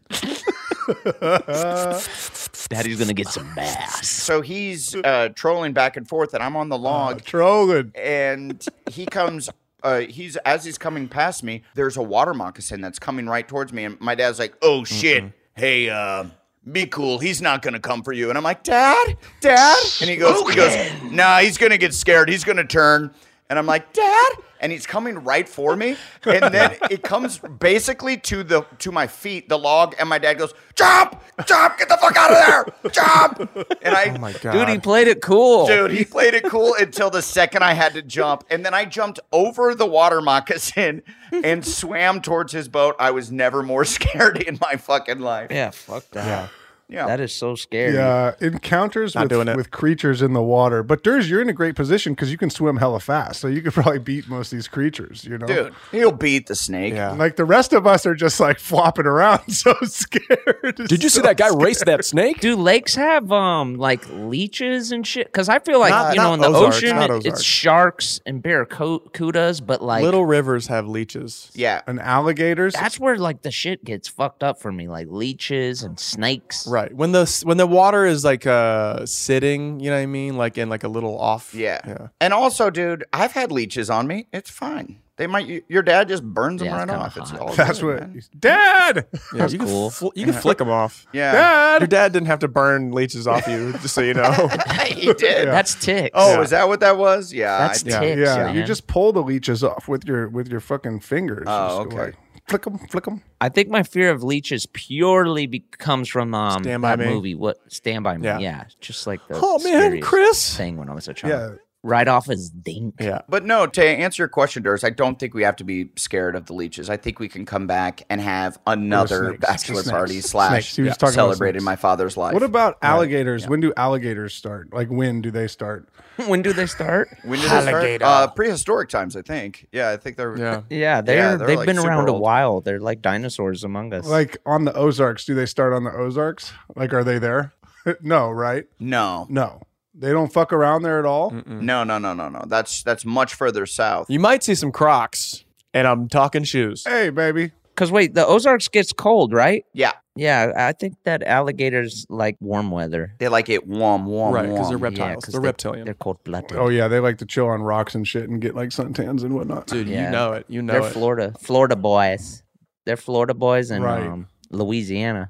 Daddy's gonna get some bass. So he's uh, trolling back and forth, and I'm on the log. Trolling. And he comes uh he's as he's coming past me, there's a water moccasin that's coming right towards me, and my dad's like, oh shit, hey, uh be cool, he's not gonna come for you. And I'm like, dad dad and he goes he goes nah, he's gonna get scared, he's gonna turn. And I'm like, dad, and he's coming right for me, and then it comes basically to the to my feet, the log, and my dad goes, jump, jump, get the fuck out of there, jump. And I Oh my god. Dude, he played it cool. Dude, he played it cool until the second I had to jump. And then I jumped over the water moccasin and swam towards his boat. I was never more scared in my fucking life. Yeah, fuck that. Yeah. Yeah. That is so scary. Yeah, encounters Not with, doing it. with creatures in the water. But Durs, you're in a great position because you can swim hella fast, so you could probably beat most of these creatures. You know, Dude, he'll beat the snake. Yeah. like the rest of us are just like flopping around, so scared. Did you see that guy race that snake? Do lakes have um like leeches and shit? Because I feel like Not- you know not in the Ozarks, ocean not it- Ozarks. it's sharks and barracudas, but like Little rivers have leeches. Yeah. And alligators? that's where like the shit gets fucked up for me, like leeches and snakes. Right. When the when the water is like uh sitting, you know what I mean? Like in like a little off. Yeah. Yeah. And also, dude, I've had leeches on me. It's fine. They might. y- Your dad just burns them Yeah, it's right kinda off. It's hot. all That's good, what. man. Dad! Yeah, you can cool. fl- you can flick them off. Yeah. Dad! Your dad didn't have to burn leeches off you, just so you know. he did. That's ticks. Oh, Yeah. is that what that was? Yeah. That's I- yeah. ticks. Yeah, man. you just pull the leeches off with your with your fucking fingers. Oh, Just okay. like, flick them, flick them. I think my fear of leeches purely be- comes from um Stand By that Me. movie. What Stand By Me? Yeah. Yeah, just like the Oh man, scariest Chris. thing when I was a child. Yeah. Right off his dink. Yeah. But no, to answer your question, Durs, I don't think we have to be scared of the leeches. I think we can come back and have another snakes. bachelor Snakes. party Snakes. slash He was talking about celebrating snakes. my father's life. What about alligators? When do alligators start? Like, when do they start? When do they start? when did they start? Alligator. Uh, prehistoric times, I think. Yeah, I think they're. Yeah. Yeah, they're, Yeah, they're, they've like, been super around a old. while. They're like dinosaurs among us. Like, on the Ozarks, do they start on the Ozarks? Like, are they there? No, right? No, No. They don't fuck around there at all? no, no, no, no, no. That's that's much further south. You might see some Crocs, and I'm talking shoes. Hey, baby. Because wait, the Ozarks gets cold, right? Yeah, Yeah, I think that alligators like warm weather. they like it warm, warm, Right, 'cause warm. they're reptiles. Yeah, 'cause they're they- reptilian. They're cold blooded. Oh, yeah. They like to chill on rocks and shit and get, like, suntans and whatnot. Dude, Yeah. you know it. You know They're it. Florida, Florida boys. They're Florida boys in Right. um, Louisiana.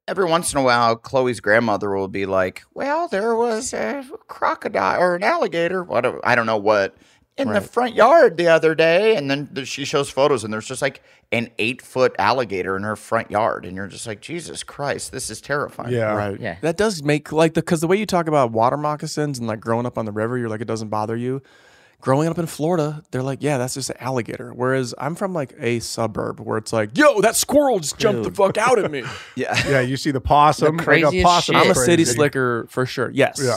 Every once in a while, Chloe's grandmother will be like, well, there was a crocodile or an alligator, whatever, I don't know what, in right. the front yard the other day. And then she shows photos and there's just like an eight foot alligator in her front yard. And you're just like, Jesus Christ, this is terrifying. Yeah. Right. Yeah. That does make like the, cause the way you talk about water moccasins and like growing up on the river, you're like, it doesn't bother you. Growing up in Florida, they're like, yeah, that's just an alligator. Whereas I'm from like a suburb where it's like, yo, that squirrel just jumped Dude. the fuck out at me. Yeah. Yeah, you see the possum. The like a craziest possum shit. I'm a crazy. city slicker for sure. Yes. Yeah.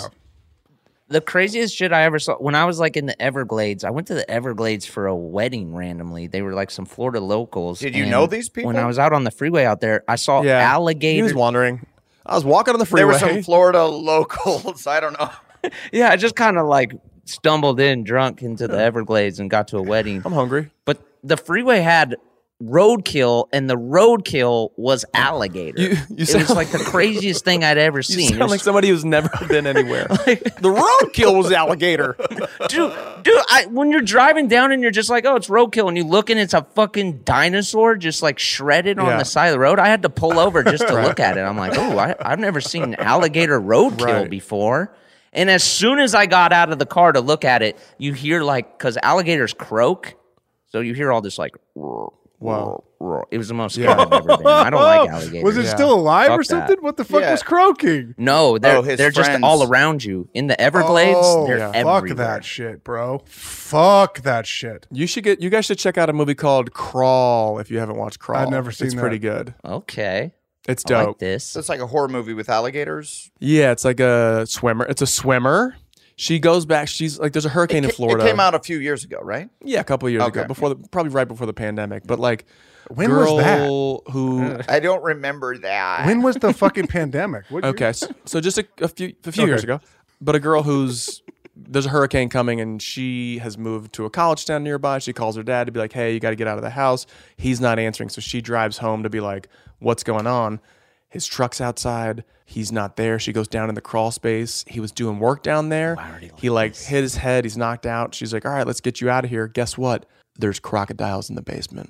The craziest shit I ever saw when I was like in the Everglades. I went to the Everglades for a wedding randomly. They were like some Florida locals. Did you and know these people? When I was out on the freeway out there, I saw Yeah. alligators. He was wandering. I was walking on the There freeway. were some Florida locals. I don't know. Yeah, I just kind of like stumbled in drunk into the Everglades and got to a wedding. I'm hungry. But the freeway had roadkill, and the roadkill was alligator. You- you it sound- was like the craziest thing I'd ever You seen. It sound was- like somebody who's never been anywhere. The roadkill was alligator. dude, dude I, when you're driving down and you're just like, oh, it's roadkill, and you look and it's a fucking dinosaur just like shredded on Yeah. the side of the road. I had to pull over just to look at it. I'm like, oh, I, I've never seen alligator roadkill Right. before. And as soon as I got out of the car to look at it, you hear like, because alligators croak, so you hear all this like, roar, Wow. roar. It was the most scared I've ever been. I don't like alligators. Was it Yeah. still alive Fuck or that. something? What the fuck Yeah. was croaking? No, they're Oh, his they're just friends. all around you in the Everglades. Oh, they're yeah. everywhere. Fuck that shit, bro. Fuck that shit. You should get. You guys should check out a movie called Crawl if you haven't watched Crawl. I've never seen It's that. pretty good. Okay, It's I dope. like this. So it's like a horror movie with alligators. Yeah, it's like a swimmer. It's a swimmer. She goes back. She's like, there's a hurricane It, in ca- Florida. it came out a few years ago, right? Yeah, a couple of years Okay. ago, before the, probably right before the pandemic. But like, When was girl that? who? I don't remember that. When was the fucking pandemic? What year? Okay, so, so just a, a few a few Okay. years ago, but a girl who's there's a hurricane coming and she has moved to a college town nearby. She calls her dad to be like, "Hey, you got to get out of the house." He's not answering, so she drives home to be like, "What's going on?" His truck's outside. He's not there. She goes down in the crawl space. He was doing work down there. He like hit his head. He's knocked out. She's like, "All right, let's get you out of here." Guess what? There's crocodiles in the basement.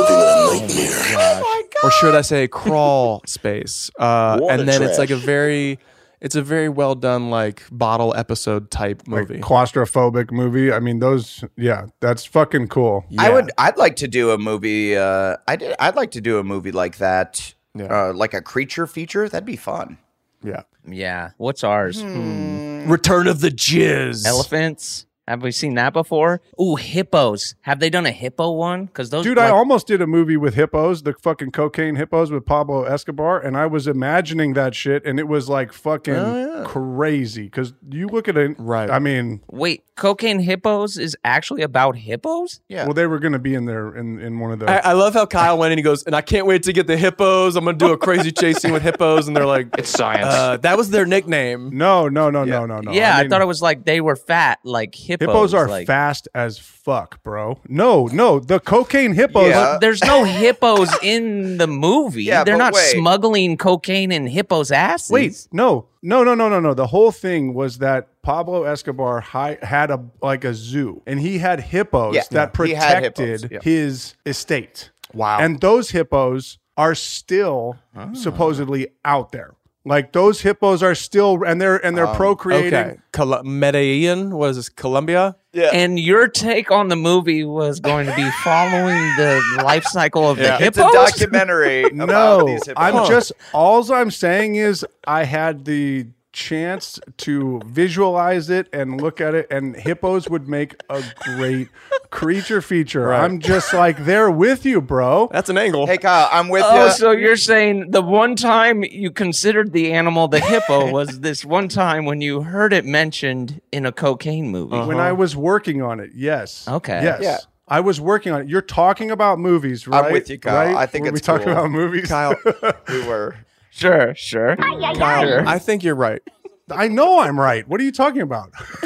Or should I say crawl space? Uh, Water and then it's like a trash. very, it's a very well done like bottle episode type movie. Like claustrophobic movie. I mean, those. Yeah, that's fucking cool. Yeah. I would. I'd like to do a movie. Uh, I did. I'd like to do a movie like that. Yeah. Uh, like a creature feature. That'd be fun. Yeah. Yeah. What's ours? Hmm. Return of the Jizz. Elephants. Have we seen that before? Ooh, hippos. Have they done a hippo one? Because those, Dude, like, I almost did a movie with hippos, the fucking cocaine hippos with Pablo Escobar, and I was imagining that shit, and it was like fucking Oh, yeah. crazy. Because you look at it, Right. I mean, wait, cocaine hippos is actually about hippos? Yeah. well, they were going to be in there in, in one of the. I, I love how Kyle went and he goes, and I can't wait to get the hippos. I'm going to do a crazy chase scene with hippos. And they're like, It's science. uh, that was their nickname. no, no, no, no, no, no. yeah, I, mean, thought it was like they were fat, like hippos. hippos are like, fast as fuck, bro. No, no, the cocaine hippos. Yeah. But there's no hippos in the movie. Yeah, They're but not wait. smuggling cocaine in hippos' asses. Wait, no, no, no, no, no, no. The whole thing was that Pablo Escobar hi- had a like a zoo, and he had hippos Yeah. that He had protected hippos, yeah. his estate. Wow. And those hippos are still supposedly out there. Like those hippos are still, and they're and they're procreating. Okay. Col- Medellin, what is this, Colombia? And your take on the movie was going to be following the life cycle of the Yeah. It's hippos? a documentary about No, these hippos. I'm just all I'm saying is I had the chance to visualize it and look at it, and hippos would make a great creature feature. Right. I'm just like, they're with you, bro. That's an angle. Hey Kyle, I'm with Oh, you. so you're saying the one time you considered the animal the hippo was this one time when you heard it mentioned in a cocaine movie. Uh-huh. When I was working on it, yes. Okay. Yes. Yeah. I was working on it. You're talking about movies, right? with you, Kyle. Right? I think Were it's we talking cool. about movies. Kyle, we were. Sure, sure. Kyle, I think you're right. I know I'm right. What are you talking about?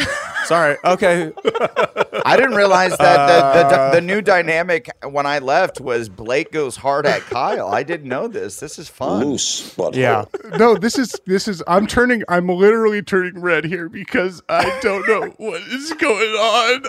Sorry. Okay. I didn't realize that the, the the new dynamic when I left was Blake goes hard at Kyle. I didn't know this. This is fun. Loose, but Yeah. No, this is this is. I'm turning. I'm literally turning red here because I don't know what is going on.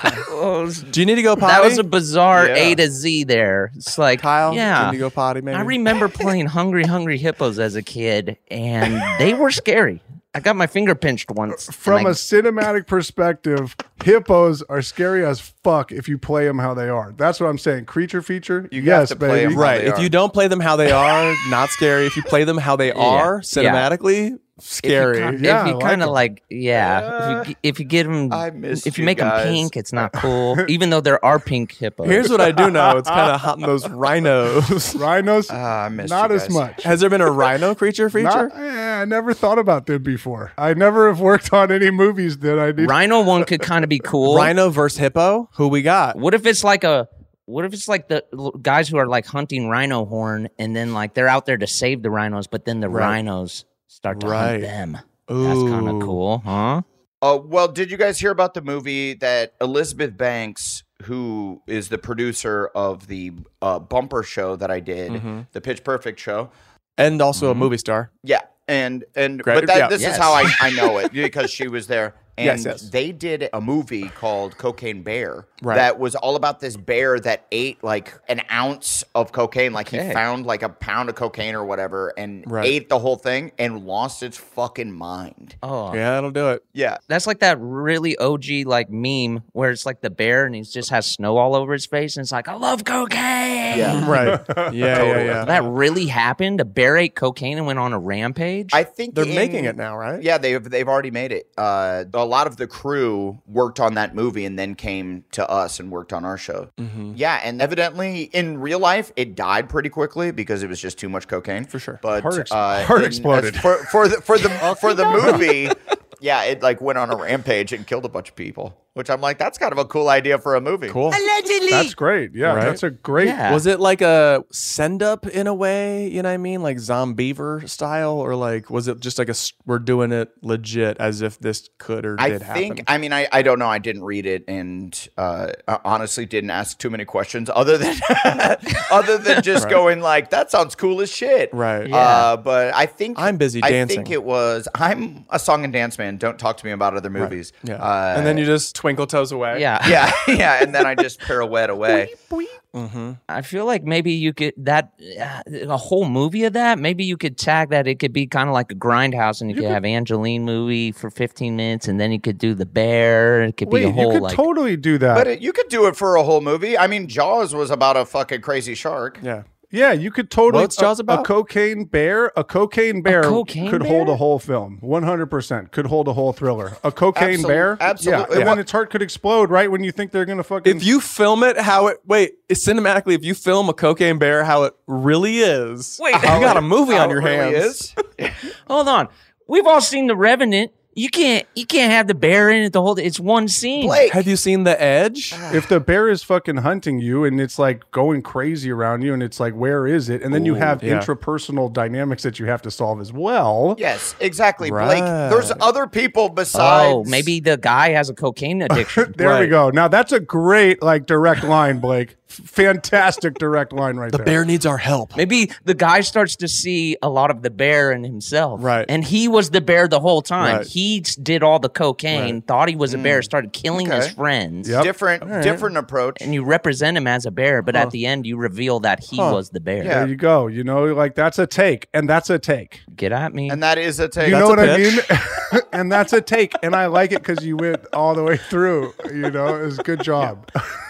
Oh, Do you need to go potty? that was a bizarre Yeah. A to Z there. It's like, Kyle. Do you yeah. need to go potty, maybe. I remember playing Hungry Hungry Hippos as a kid, and they were scary. I got my finger pinched once. From and a I- cinematic perspective, hippos are scary as fuck if you play them how they are. That's what I'm saying. Creature feature, You have yes, to play baby. 'em Right. they If are. you don't play them how they are, not scary. If you play them how they are, cinematically, scary. If you, Yeah, if I you like kind of 'em. like, yeah. If you, if you get them, I missed if you you make guys. them pink, it's not cool. Even though there are pink hippos. Here's what I do know. It's kind of hot in those rhinos. Rhinos, Ah, I missed not you as guys. much. Has there been a rhino creature feature? Not, eh, I never thought about them before. I never have worked on any movies that I did. Rhino one could kind of be cool. Rhino versus hippo? Who we got? What if it's like a? What if it's like the l- guys who are like hunting rhino horn, and then like they're out there to save the rhinos, but then the Right. rhinos start to Right. hunt them. That's kind Ooh. of cool, huh? Oh, well, did you guys hear about the movie that Elizabeth Banks, who is the producer of the uh, bumper show that I did, Mm-hmm. the Pitch Perfect show? And also a movie star. Yeah, and and Great. but that, Yeah. this Yes. is how I, I know it because she was there. And Yes, yes. they did a movie called Cocaine Bear Right. that was all about this bear that ate like an ounce of cocaine. Like he Okay. found like a pound of cocaine or whatever and Right. ate the whole thing and lost its fucking mind. Oh, Yeah, that'll do it. Yeah. that's like that really O G like meme where it's like the bear and he just has snow all over his face, and it's like, I love cocaine. Yeah. Right. Yeah, yeah, yeah. That really happened. A bear ate cocaine and went on a rampage. I think They're in- making it now, right? Yeah, they've they've already made it. Uh, a lot of the crew worked on that movie and then came to us and worked on our show. Mm-hmm. Yeah, and evidently in real life it died pretty quickly because it was just too much cocaine. For sure. But Heart ex- uh, heart in- exploded. as For, for the for the for the movie, yeah, it like went on a rampage and killed a bunch of people. Which I'm like, that's kind of a cool idea for a movie. Cool. That's great. Yeah, Right? that's a great. Yeah. Was it like a send up in a way? You know what I mean? Like Zombeaver style? Or like, was it just like a, s- we're doing it legit as if this could or I did think, happen? I mean, I, I don't know. I didn't read it and uh, I honestly didn't ask too many questions other than other than just Right. going like, that sounds cool as shit. Right. Uh, but I think I'm busy I dancing. think it was, I'm a song and dance man. Don't talk to me about other movies. Yeah. Uh, and then you just twinkle toes away. yeah. yeah, yeah. And then I just pirouette away. Mm-hmm. I feel like maybe you could that uh, a whole movie of that. Maybe you could tag that. It could be kind of like a Grindhouse, and you, could, have Angeline movie for fifteen minutes, and then you could do the bear. It could be Wait, a you whole could like. totally do that. But it, you could do it for a whole movie. I mean, Jaws was about a fucking crazy shark. Yeah. Yeah, you could totally. What's Jaws a, about? A cocaine bear. A cocaine bear cocaine could bear? hold a whole film. One hundred percent could hold a whole thriller. A cocaine Absol- bear. absolutely. Yeah, and then Yeah. its heart could explode right when you think they're gonna fucking. If you film it how it, wait, it's cinematically, if you film a cocaine bear how it really is, Wait, you got a movie How on your it really hands. is. Hold on, we've all seen The Revenant. You can't you can't have the bear in it the whole. It's one scene. Blake. Have you seen The Edge? if the bear is fucking hunting you and it's like going crazy around you and it's like where is it, and then you Ooh, have yeah. intrapersonal dynamics that you have to solve as well. Yes, exactly, Blake. Right. There's other people besides. Oh, maybe the guy has a cocaine addiction. There we Right. go. Now that's a great like direct line, Blake. F- Fantastic direct line right The there. bear needs our help. Maybe the guy starts to see a lot of the bear in himself. Right. And he was the bear the whole time. Right. He s- did all the cocaine, thought he was a bear, started killing his Okay. friends. Yep. different, different approach. And you represent him as a bear, but at the end you reveal that he Huh. was the bear. Yeah. There you go. You know, like that's a take, and that's a take. Get at me. And that is a take. You know what That's a I mean? And that's a take, and I like it because you went all the way through. You know, it was a good job.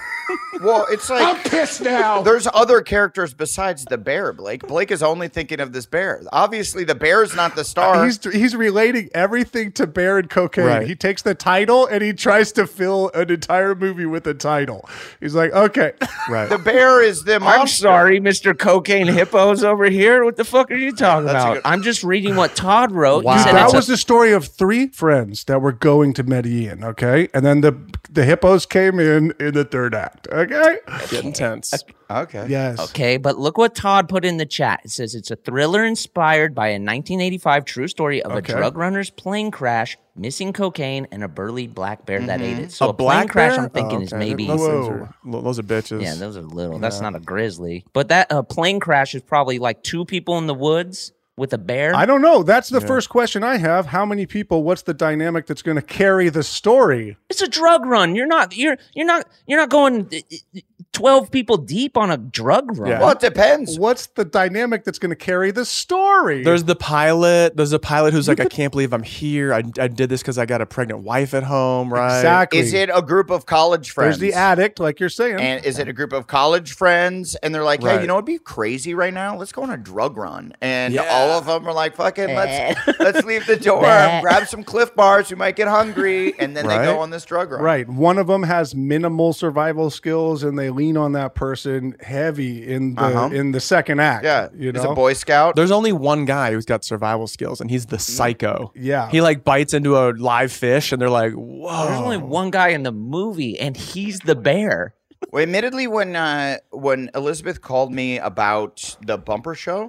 Well, it's like I'm pissed now. there's other characters besides the bear, Blake. Blake is only thinking of this bear. Obviously, the bear's not the star. He's he's relating everything to bear and cocaine. Right. He takes the title and he tries to fill an entire movie with a title. He's like, okay, Right. the bear is the I'm monster. sorry, Mister Cocaine Hippos over here. What the fuck are you talking That's a about? good- I'm just reading what Todd wrote. Wow. He Dude, said that it's a- was the story of three friends that were going to Medellin. Okay, and then the the hippos came in in the third act. Okay, Getting tense. Okay. yes, Okay, but look what Todd put in the chat. It says it's a thriller inspired by a nineteen eighty-five true story of Okay. a drug runner's plane crash, missing cocaine, and a burly black bear that ate it. So A a, plane black crash, bear? I'm thinking, Oh, is okay. maybe. Those, things Whoa. are, lo- those are bitches. Yeah, those are little. That's not a grizzly. But that uh, plane crash is probably like two people in the woods with a bear. I don't know. That's the first question I have. How many people? What's the dynamic that's going to carry the story? It's a drug run. You're not. You're. You're not. You're not going uh, uh, twelve people deep on a drug run. Yeah. Well, it depends. What's the dynamic that's going to carry the story? There's the pilot. There's a pilot who's like, I can't believe I'm here. I, I did this because I got a pregnant wife at home, right? exactly. Is it a group of college friends? There's the addict, like you're saying. And is it a group of college friends? And they're like, hey, Right. you know what'd be crazy right now? Let's go on a drug run. And Yeah. all of them are like, fucking, let's Eh. let's leave the door, Bah. grab some Cliff Bars. We might get hungry. And then they Right. go on this drug run. Right. One of them has minimal survival skills, and they lean on that person heavy in the Uh-huh. in the second act. Yeah. you He's know. a Boy Scout. There's only one guy who's got survival skills, and he's the psycho. Yeah. He like bites into a live fish, and they're like, whoa. There's only one guy in the movie, and he's the bear. Well, admittedly, when uh, when Elizabeth called me about the bumper show,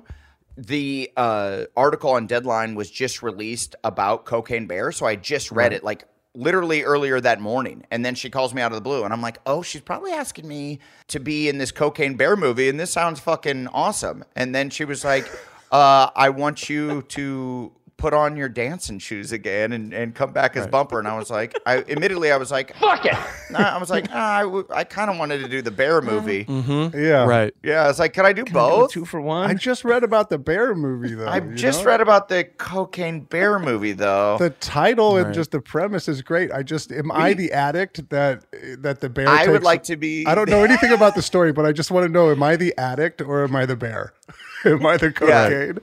the uh, article on Deadline was just released about Cocaine Bear, so I just read it like literally earlier that morning. And then she calls me out of the blue, and I'm like, oh, she's probably asking me to be in this Cocaine Bear movie, and this sounds fucking awesome. And then she was like, uh, I want you to put on your dancing shoes again and, and come back as Bumper. And I was like, I admittedly, I was like, fuck it. I was like, ah, I, w- I kind of wanted to do the Bear movie. Mm-hmm. Yeah. Right. Yeah, I was like, can I do Can I do a both? two for I one. just read about the bear movie though. I you just know? read about the Cocaine Bear movie, though. the title and Right. just the premise is great. I just am I the addict that that the bear I would takes- like to be. I don't know anything about the story, but I just want to know: am I the addict or am I the bear? Am I the cocaine?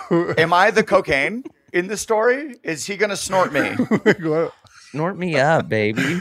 Am I the cocaine in the story? Is he going to snort me? What- Snort me up, baby.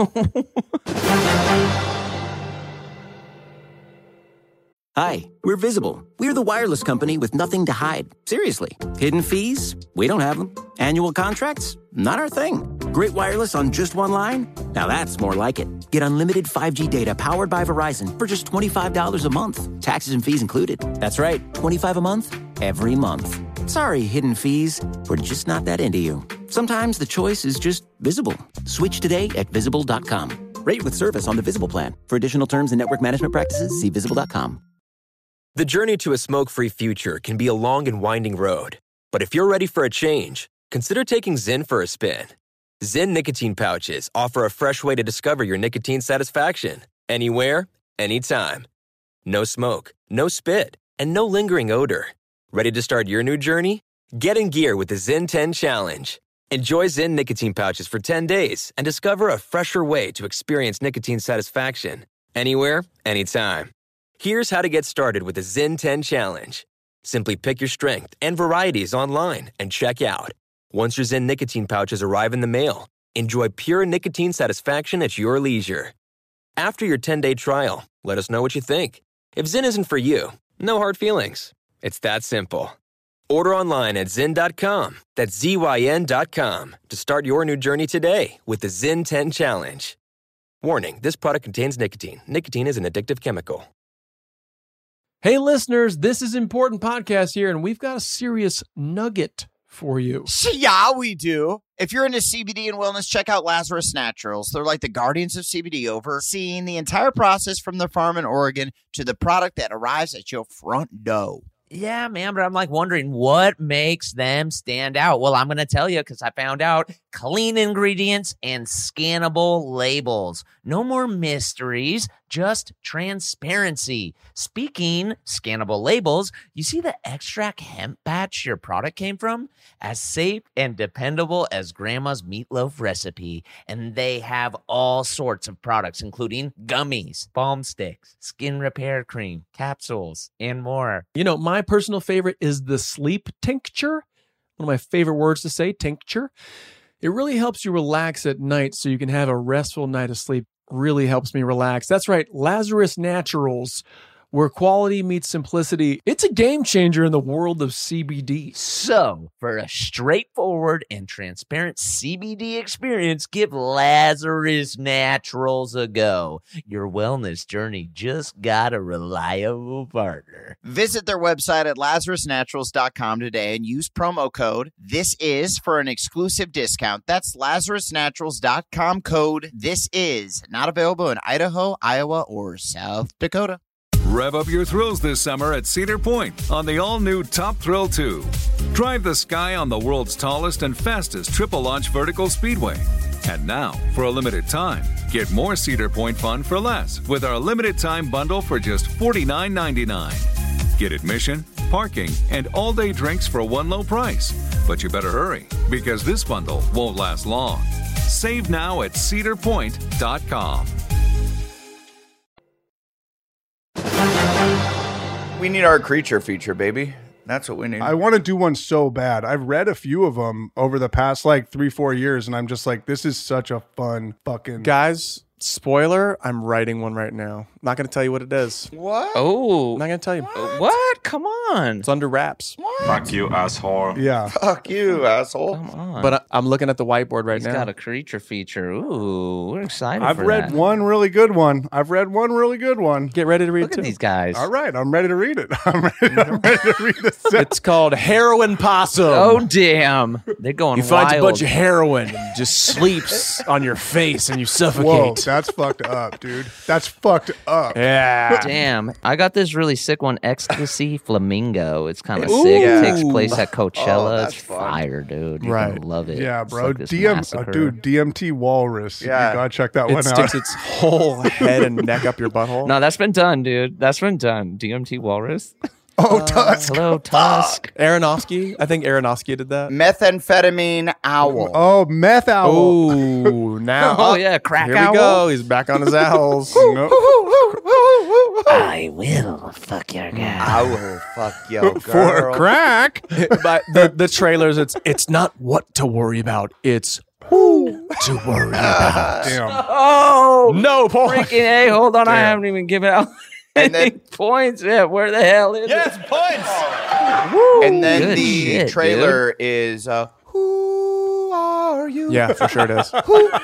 Hi, we're Visible. We're the wireless company with nothing to hide. Seriously. Hidden fees? We don't have them. Annual contracts? Not our thing. Great wireless on just one line? Now that's more like it. Get unlimited five G data powered by Verizon for just twenty-five dollars a month. Taxes and fees included. That's right, twenty-five dollars a month, every month. Sorry, hidden fees. We're just not that into you. Sometimes the choice is just Visible. Switch today at visible dot com. Rate with service on the Visible plan. For additional terms and network management practices, see visible dot com. The journey to a smoke-free future can be a long and winding road. But if you're ready for a change, consider taking Zyn for a spin. Zyn nicotine pouches offer a fresh way to discover your nicotine satisfaction. Anywhere, anytime. No smoke, no spit, and no lingering odor. Ready to start your new journey? Get in gear with the Zyn ten Challenge. Enjoy Zyn nicotine pouches for ten days and discover a fresher way to experience nicotine satisfaction. Anywhere, anytime. Here's how to get started with the Zyn ten Challenge. Simply pick your strength and varieties online and check out. Once your Zyn nicotine pouches arrive in the mail, enjoy pure nicotine satisfaction at your leisure. After your ten-day trial, let us know what you think. If Zyn isn't for you, no hard feelings. It's that simple. Order online at zyn dot com. That's Z Y N dot com to start your new journey today with the Zyn ten Challenge. Warning, this product contains nicotine. Nicotine is an addictive chemical. Hey, listeners, this is Important Podcast here, and we've got a serious nugget for you. Yeah, we do. If you're into C B D and wellness, check out Lazarus Naturals. They're like the guardians of C B D, overseeing the entire process from the farm in Oregon to the product that arrives at your front door. Yeah, man, but I'm like wondering what makes them stand out. Well, I'm going to tell you because I found out clean ingredients and scannable labels. No more mysteries, just transparency. Speaking scannable labels, you see the extract hemp batch your product came from? As safe and dependable as grandma's meatloaf recipe. And they have all sorts of products, including gummies, balm sticks, skin repair cream, capsules, and more. You know, my personal favorite is the sleep tincture. One of my favorite words to say, tincture. It really helps you relax at night so you can have a restful night of sleep. Really helps me relax. That's right. Lazarus Naturals where quality meets simplicity. It's a game changer in the world of C B D. So, for a straightforward and transparent C B D experience, give Lazarus Naturals a go. Your wellness journey just got a reliable partner. Visit their website at lazarus naturals dot com today and use promo code This Is for an exclusive discount. That's lazarus naturals dot com code This Is. Not available in Idaho, Iowa, or South Dakota. Rev up your thrills this summer at Cedar Point on the all-new Top Thrill two. Drive the sky on the world's tallest and fastest triple-launch vertical speedway. And now, for a limited time, get more Cedar Point fun for less with our limited-time bundle for just forty-nine ninety-nine. Get admission, parking, and all-day drinks for one low price. But you better hurry, because this bundle won't last long. Save now at cedar point dot com. We need our creature feature, baby. That's what we need. I want to do one so bad. I've read a few of them over the past like three, four years, and I'm just like, this is such a fun fucking... Guys, spoiler, I'm writing one right now. Not going to tell you what it is. What? Oh. Not going to tell you. What? what? Come on. It's under wraps. What? Fuck you, asshole. Yeah. Fuck you, asshole. Come on. But I, I'm looking at the whiteboard right He's now. got a creature feature. Ooh, we're excited I've for read that. one really good one. I've read one really good one. Get ready to read Look it too. at these guys. All right, I'm ready to read it. I'm ready, I'm ready to read this. It's called Heroin Possum. Oh, damn. They're going You find wild. a bunch of heroin and just sleeps on your face and you suffocate. Whoa, that's fucked up, dude. That's fucked up. Yeah. Damn. I got this really sick one, Ecstasy Flamingo. It's kind of Ooh. sick. Yeah. It takes place at Coachella. Oh, that's it's fun. fire, dude. You're Right. gonna love it. Yeah, It's bro. like this D M, uh, massacre. dude, D M T Walrus. Yeah. You gotta check that It one sticks out. its whole head and neck up your butthole. No, that's been done, dude. That's been done. D M T Walrus. Oh, Tusk. Hello, Tusk. Aronofsky. I think Aronofsky did that. Methamphetamine owl. Oh, meth owl. Oh, now. Oh, yeah, crack Here owl. we go. He's back on his owls. Nope. I will fuck your guy. I will fuck your girl. For crack. But the, the trailers, it's it's not what to worry about. It's who to worry about. Damn. Oh, No point. freaking A. Hold on. I Damn. haven't even given out And any then- points yet. Where the hell is Yes, it? points. And then Good the shit, trailer is uh, who are you? Yeah, for sure it is.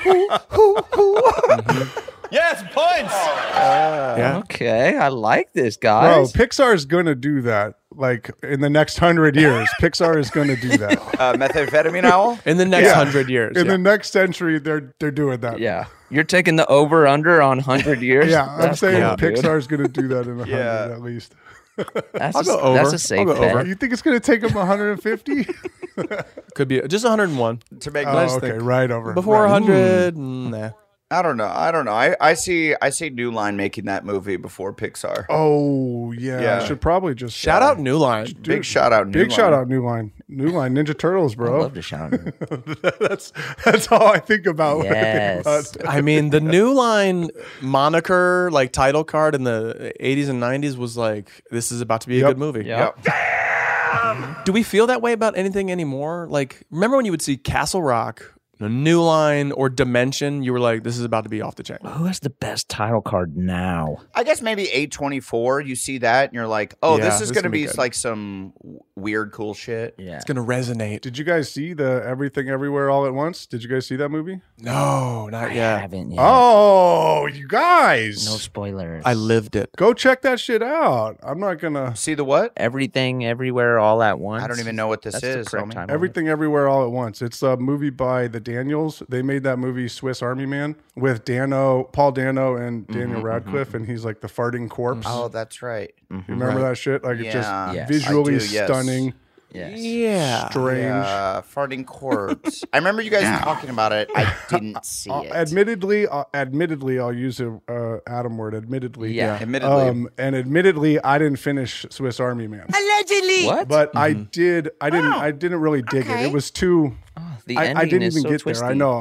Yes, points. Yeah. Okay, I like this, Bro, guys. Pixar's gonna do that. Like in the next hundred years, Pixar is gonna do that. Uh, methamphetamine owl. In the next Yeah. hundred years. In yeah. the next century, they're they're doing that. Yeah, you're taking the over under on hundred years. Yeah, I'm That's saying cool, dude. Pixar's gonna do that in a hundred Yeah. at least. That's I'll a, go over. That's a I'll safe go bet. over. You think it's gonna take them one hundred fifty? Could be just one hundred one. To make Oh, Nice okay, thing. right over. Before right. one hundred, mm, nah. I don't know. I don't know. I, I see. I see New Line making that movie before Pixar. Oh yeah, Yeah. I should probably just Shout out New Line. Dude, Big shout out. New Big Line. shout out New Line, New Line, Ninja Turtles, I bro. love to shout. that's that's all I think about. when I think Yes. about- I mean, the New Line moniker, like title card in the eighties and nineties was like, this is about to be a Yep. good movie. Yep. Do we feel that way about anything anymore? Like, remember when you would see Castle Rock, the New Line, or Dimension? You were like, this is about to be off the chain. Who has the best title card now? I guess maybe eight twenty-four. You see that, and you're like, oh, Yeah, this is this going to can be be good. like some w- weird, cool shit. Yeah. It's going to resonate. Did you guys see the Everything Everywhere All at Once? Did you guys see that movie? No, not I yet. haven't yet. Oh, you guys! No spoilers. I lived it. Go check that shit out. I'm not gonna. See the what? Everything, everywhere, all at once. I don't even know what this That's the is. correct homie. title. Everything Everywhere All at Once. It's a movie by the Daniels. They made that movie Swiss Army Man with Dano, Paul Dano, and Daniel Radcliffe, and he's like the farting corpse. Oh, that's right. You remember that shit? Like it's Yeah. just Yes. visually I do, yes. stunning, Yes. Yeah. strange. Yeah, farting corpse. I remember you guys talking about it. I didn't see Uh, it. admittedly, uh, admittedly, I'll use a uh, Adam word. Admittedly, Yeah. Admittedly, Um, and admittedly, I didn't finish Swiss Army Man, What? but I did. I didn't. I didn't really dig it. It was too. the I, ending I didn't is even so get twisty. there. I know.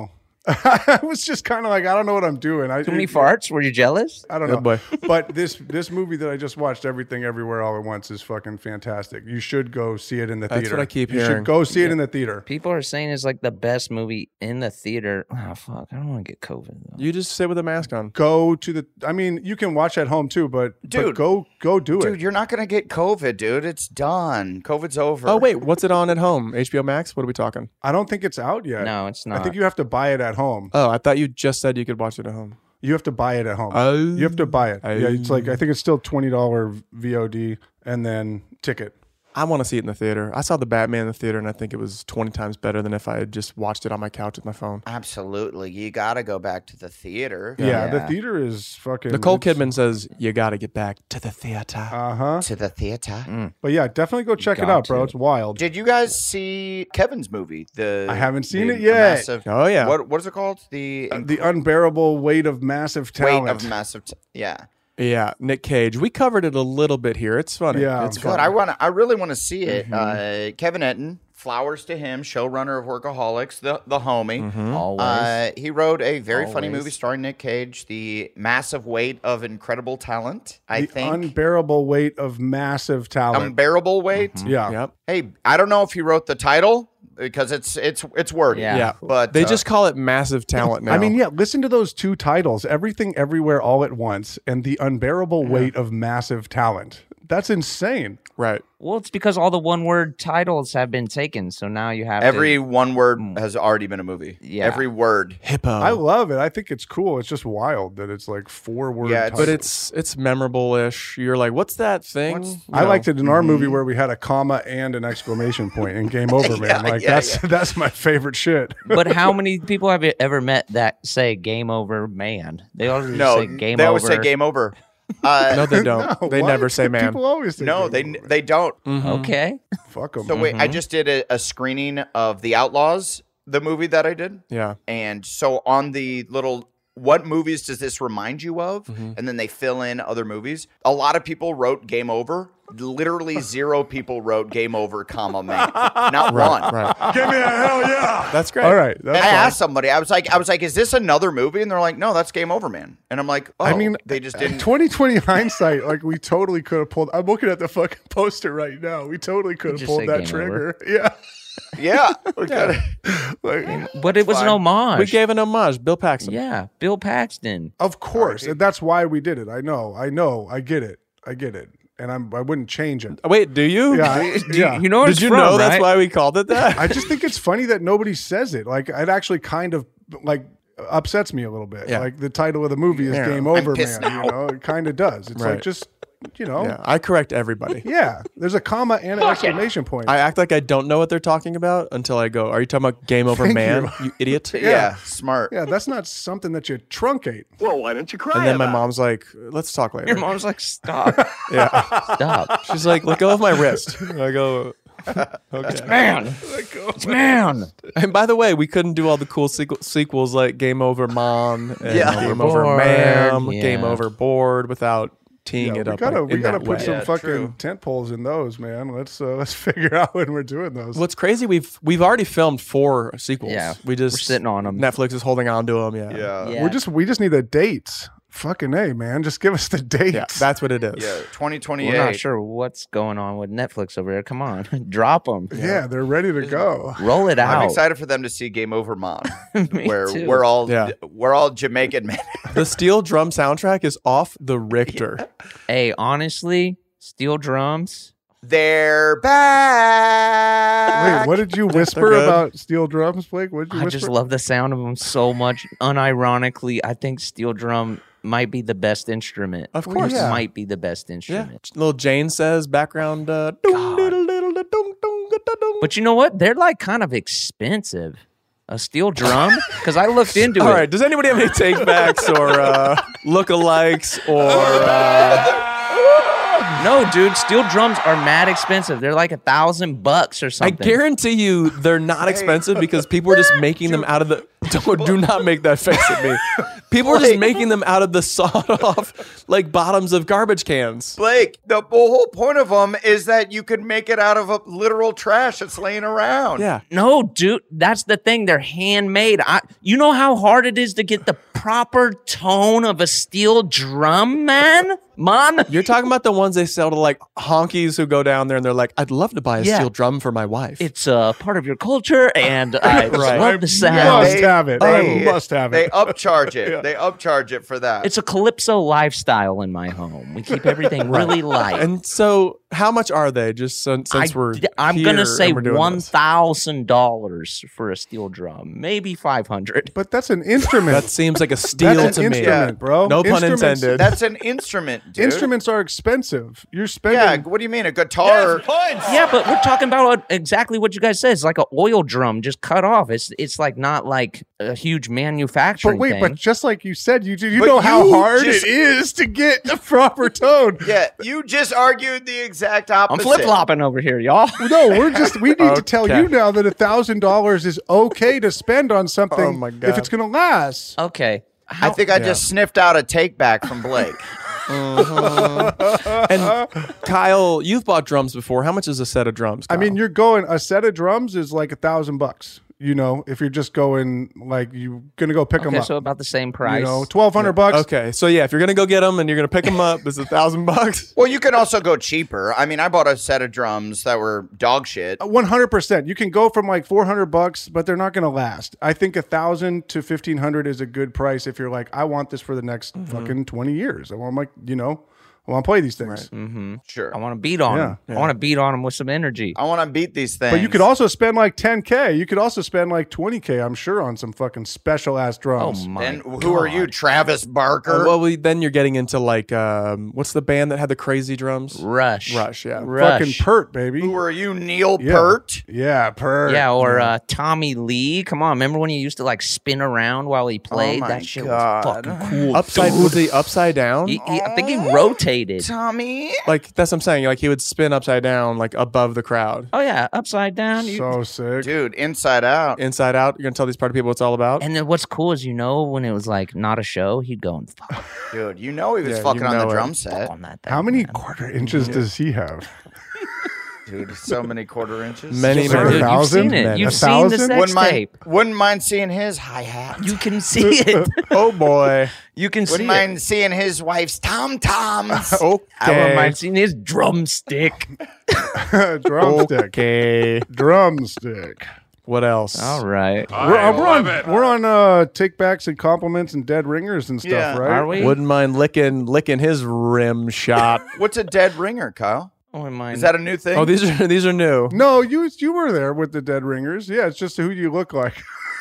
I was just kind of like, I don't know what I'm doing. I, Too many it- farts? Were you jealous? I don't Good know. boy. But this this movie that I just watched, Everything Everywhere All at Once, is fucking fantastic. You should go see it in the That's theater. what I keep you hearing. should go see it in the theater. People are saying it's like the best movie in the theater. Oh, fuck. I don't want to get COVID, though. You just sit with a mask on. Go to the. I mean, you can watch at home too, but but Dude. go go do Dude, it. you're not gonna get COVID, dude. It's done. COVID's over. Oh wait, what's it on at home? H B O Max? What are we talking? I don't think it's out yet. No, it's I not. think you have to buy it at home. Oh, I thought you just said you could watch it at home. You have to buy it at home. Oh. You have to buy it. Oh. Yeah, it's like I think it's still twenty dollar V O D and then ticket. I want to see it in the theater. I saw the Batman in the theater, and I think it was twenty times better than if I had just watched it on my couch with my phone. Absolutely. You gotta go back to the theater. Yeah, the theater is fucking. Nicole it's- Kidman says you got to get back to the theater. Uh huh. To the theater. But yeah, definitely go check it got out, bro. to. It's wild. Did you guys see Kevin's movie? The I haven't seen the it yet. massive- Oh, yeah. What what is it called? The Uh, the unbearable weight of massive talent. weight of massive. T- yeah. Yeah, Nick Cage. We covered it a little bit here. It's funny. Yeah. it's Good. fun. I want. I really want to see it. Mm-hmm. Uh, Kevin Etten. Flowers to him. Showrunner of Workaholics. The the homie. Mm-hmm. Always. Uh, he wrote a very funny Always. movie starring Nick Cage, The Massive Weight of Incredible Talent, I the think. unbearable weight of massive talent. Unbearable Weight. yeah. Yep. Hey, I don't know if he wrote the title because it's it's it's wordy. Yeah. Yeah, But they uh, just call it massive talent now. I mean, yeah, listen to those two titles, Everything Everywhere All at Once and The Unbearable Weight of Massive Talent. That's insane. right. Well, it's because all the one-word titles have been taken, so now you have every to, one word has already been a movie. Yeah. Every word. Hippo. I love it. I think it's cool. It's just wild that it's like four word Yeah, it's- titles. but it's it's memorable-ish. You're like, what's that thing? What's- You I know? liked it in our movie where we had a comma and an exclamation point in Game Over, man. Yeah, Like yeah, that's that's my favorite shit. But how many people have you ever met that say "Game Over, man"? They always No, say "Game they Over." always say game over. Uh, No, they don't. No, they what? never say man. People always say no, Game they Over. they don't. Okay. Fuck them. So wait, I just did a, a screening of The Outlaws, the movie that I did. Yeah. And so on the little, what movies does this remind you of? Mm-hmm. And then they fill in other movies. A lot of people wrote Game Over. Literally zero people wrote Game Over, comma, man. Not one. Right. Give me a hell yeah. That's great. All right. And That's I fine. asked somebody, I was like, I was like, is this another movie? And they're like, no, that's Game Over, man. And I'm like, oh, I mean, they just didn't. twenty twenty hindsight, like we totally could have pulled. I'm looking at the fucking poster right now. We totally could have just pulled say that Game trigger. Yeah. Yeah. we coulda- Like, But it was an fine. homage. We gave an homage. Bill Paxton. yeah, Bill Paxton. of course, and that's why we did it. I know. I know. I get it. I get it. And I'm. I wouldn't change it. Wait, do you? Yeah. I- Do yeah. you, you know where Did it's you from, know that's right? why we called it that? I just think it's funny that nobody says it. Like it actually kind of like upsets me a little bit. Yeah. Like the title of the movie is Yeah. Game Over, man. pissed now. You know, it kind of does. It's Right. like just you know, yeah, yeah. I correct everybody. There's a comma and an exclamation point. I act like I don't know what they're talking about until I go, are you talking about Game Over Thank Man, you. you idiot? yeah. Smart. yeah, that's not something that you truncate. Well, why don't you cry? And then my about it? mom's like, let's talk later. Your mom's like, stop, Yeah. stop, She's like, let go of my wrist. And I go, okay. man, it's man. And by the way, we couldn't do all the cool sequel- sequels like Game Over Mom and Yeah. Game Game Over Board, Ma'am, yeah. Game Over Board without teeing Yeah, it we up gotta like, we in gotta that put way. some Yeah, fucking true. tent poles in those, man. Let's uh, let's figure out when we're doing those. What's crazy, we've we've already filmed four sequels. Yeah, we just we're sitting on 'em. Netflix is holding on to them. Yeah, Yeah. Yeah. We're just we just need the dates. Fucking A, man. Just give us the dates. yeah, that's what it is. Yeah. twenty twenty-eight. We're not sure what's going on with Netflix over there. Come on, drop them, Yeah, they're ready to go. roll it out. I'm excited for them to see Game Over Mom, Me where too. we're all Yeah. we're all Jamaican men. The steel drum soundtrack is off the Richter. Hey, honestly, steel drums. They're back. Wait, what did you whisper good. about steel drums, Blake? What did you I whisper? just love the sound of them so much. Unironically, I think steel drum might be the best instrument. Of course. yeah. might be the best Yeah, instrument. little Jane says background. Uh, dong, diddle, diddle, da, dong, dong, ga, da, dong. But you know what? They're like kind of expensive. A steel drum? Because I looked into All it. right, does anybody have any takebacks or uh, lookalikes or? Uh, No, dude, steel drums are mad expensive. They're like a thousand bucks or I something. guarantee you they're not expensive because people are just making them out of the. Don't, do not make that face at me. People are just making them out of the sawed-off like bottoms of garbage cans. Blake, the whole point of them is that you could make it out of a literal trash that's laying around. Yeah. No, dude, that's the thing. They're handmade. I, you know how hard it is to get the proper tone of a steel drum, man? Man. You're talking about the ones they sell to like honkies who go down there and they're like, I'd love to buy a Yeah. steel drum for my wife. It's a uh, part of your culture, and I just Right. love the sound. Must have it. They, I must have they it. upcharge it. They upcharge it for that. It's a calypso lifestyle in my home. We keep everything really light. And so, how much are they? Just since, since I, we're I'm here gonna say and we're doing one this? thousand dollars for a steel drum, maybe five hundred. But that's an instrument. That seems like a steal That's to an me. instrument, bro. No pun Instruments- intended. That's an instrument, dude. Instruments are expensive. You're spending. Yeah, what do you mean? A guitar? Yeah, but we're talking about what, exactly what you guys said. It's like an oil drum just cut off. It's it's like not like a huge manufacturing But wait, thing. but just like you said, you you But know how you hard just- it is to get the proper tone. Yeah, you just argued the exact opposite. I'm flip flopping over here, y'all. No, we're just we need to tell Okay. you now that a thousand dollars is okay to spend on something Oh my God. if it's gonna last. Okay. I think I just sniffed out a take back from Blake. And Kyle, you've bought drums before. How much is a set of drums? I Kyle? mean, you're going a set of drums is like a thousand bucks. You know, if you're just going like you're gonna go pick them Okay, up. so about the same price. You know, twelve hundred bucks. okay. So yeah, if you're gonna go get them and you're gonna pick them up, it's a thousand bucks. Well, you can also go cheaper. I mean, I bought a set of drums that were dog shit. One hundred percent. You can go from like four hundred bucks, but they're not going to last. I think a thousand to fifteen hundred is a good price if you're like, I want this for the next fucking twenty years. I want like, you know, I want to play these things. Mm-hmm. Sure. I want to beat on Yeah. them. I want to beat on them with some energy. I want to beat these things. But you could also spend like ten K. You could also spend like twenty K, I'm sure, on some fucking special ass drums. Oh my And who are you, Travis Barker? Uh, well, we, then you're getting into like, um, what's the band that had the crazy drums? Rush. Rush, yeah. Rush. Fucking Pert, baby. who are you, Neil Yeah. Peart? Yeah, Pert. Yeah, or uh, Tommy Lee. Come on, remember when he used to like spin around while he played? my that shit God. was fucking cool. Upside was he upside down? He, he, I think he rotated. Tommy? Like that's what I'm saying. Like he would spin upside down, like above the crowd, Oh yeah, upside down. You- So sick. Dude, Inside Out. inside out. You're gonna tell these party people what it's all about. and then what's cool is you know when it was like not a show, he'd go and fuck, Dude, you know he was Yeah, you fucking on the know it. drum fuck set. on that thing. How many man. quarter inches does he have? Dude, so many quarter inches. Many, Is there many. a Dude, you've thousand? seen it. Men. You've A seen the thousand? sex Wouldn't mind, tape. wouldn't mind seeing his hi-hat. You can see it. Oh boy. You can see Wouldn't it. mind seeing his wife's tom-toms. Okay. I wouldn't mind seeing his drumstick. Drumstick. Okay. Drumstick. What else? All right. We're, uh, we're on, we're on uh, take backs and compliments and dead ringers and stuff, Yeah. right? Are we? Wouldn't mind licking licking his rim shot. What's a dead ringer, Kyle? I wouldn't mind. Is that a new thing? Oh, these are these are new. No, you you were there with the dead ringers. Yeah, it's just who you look like.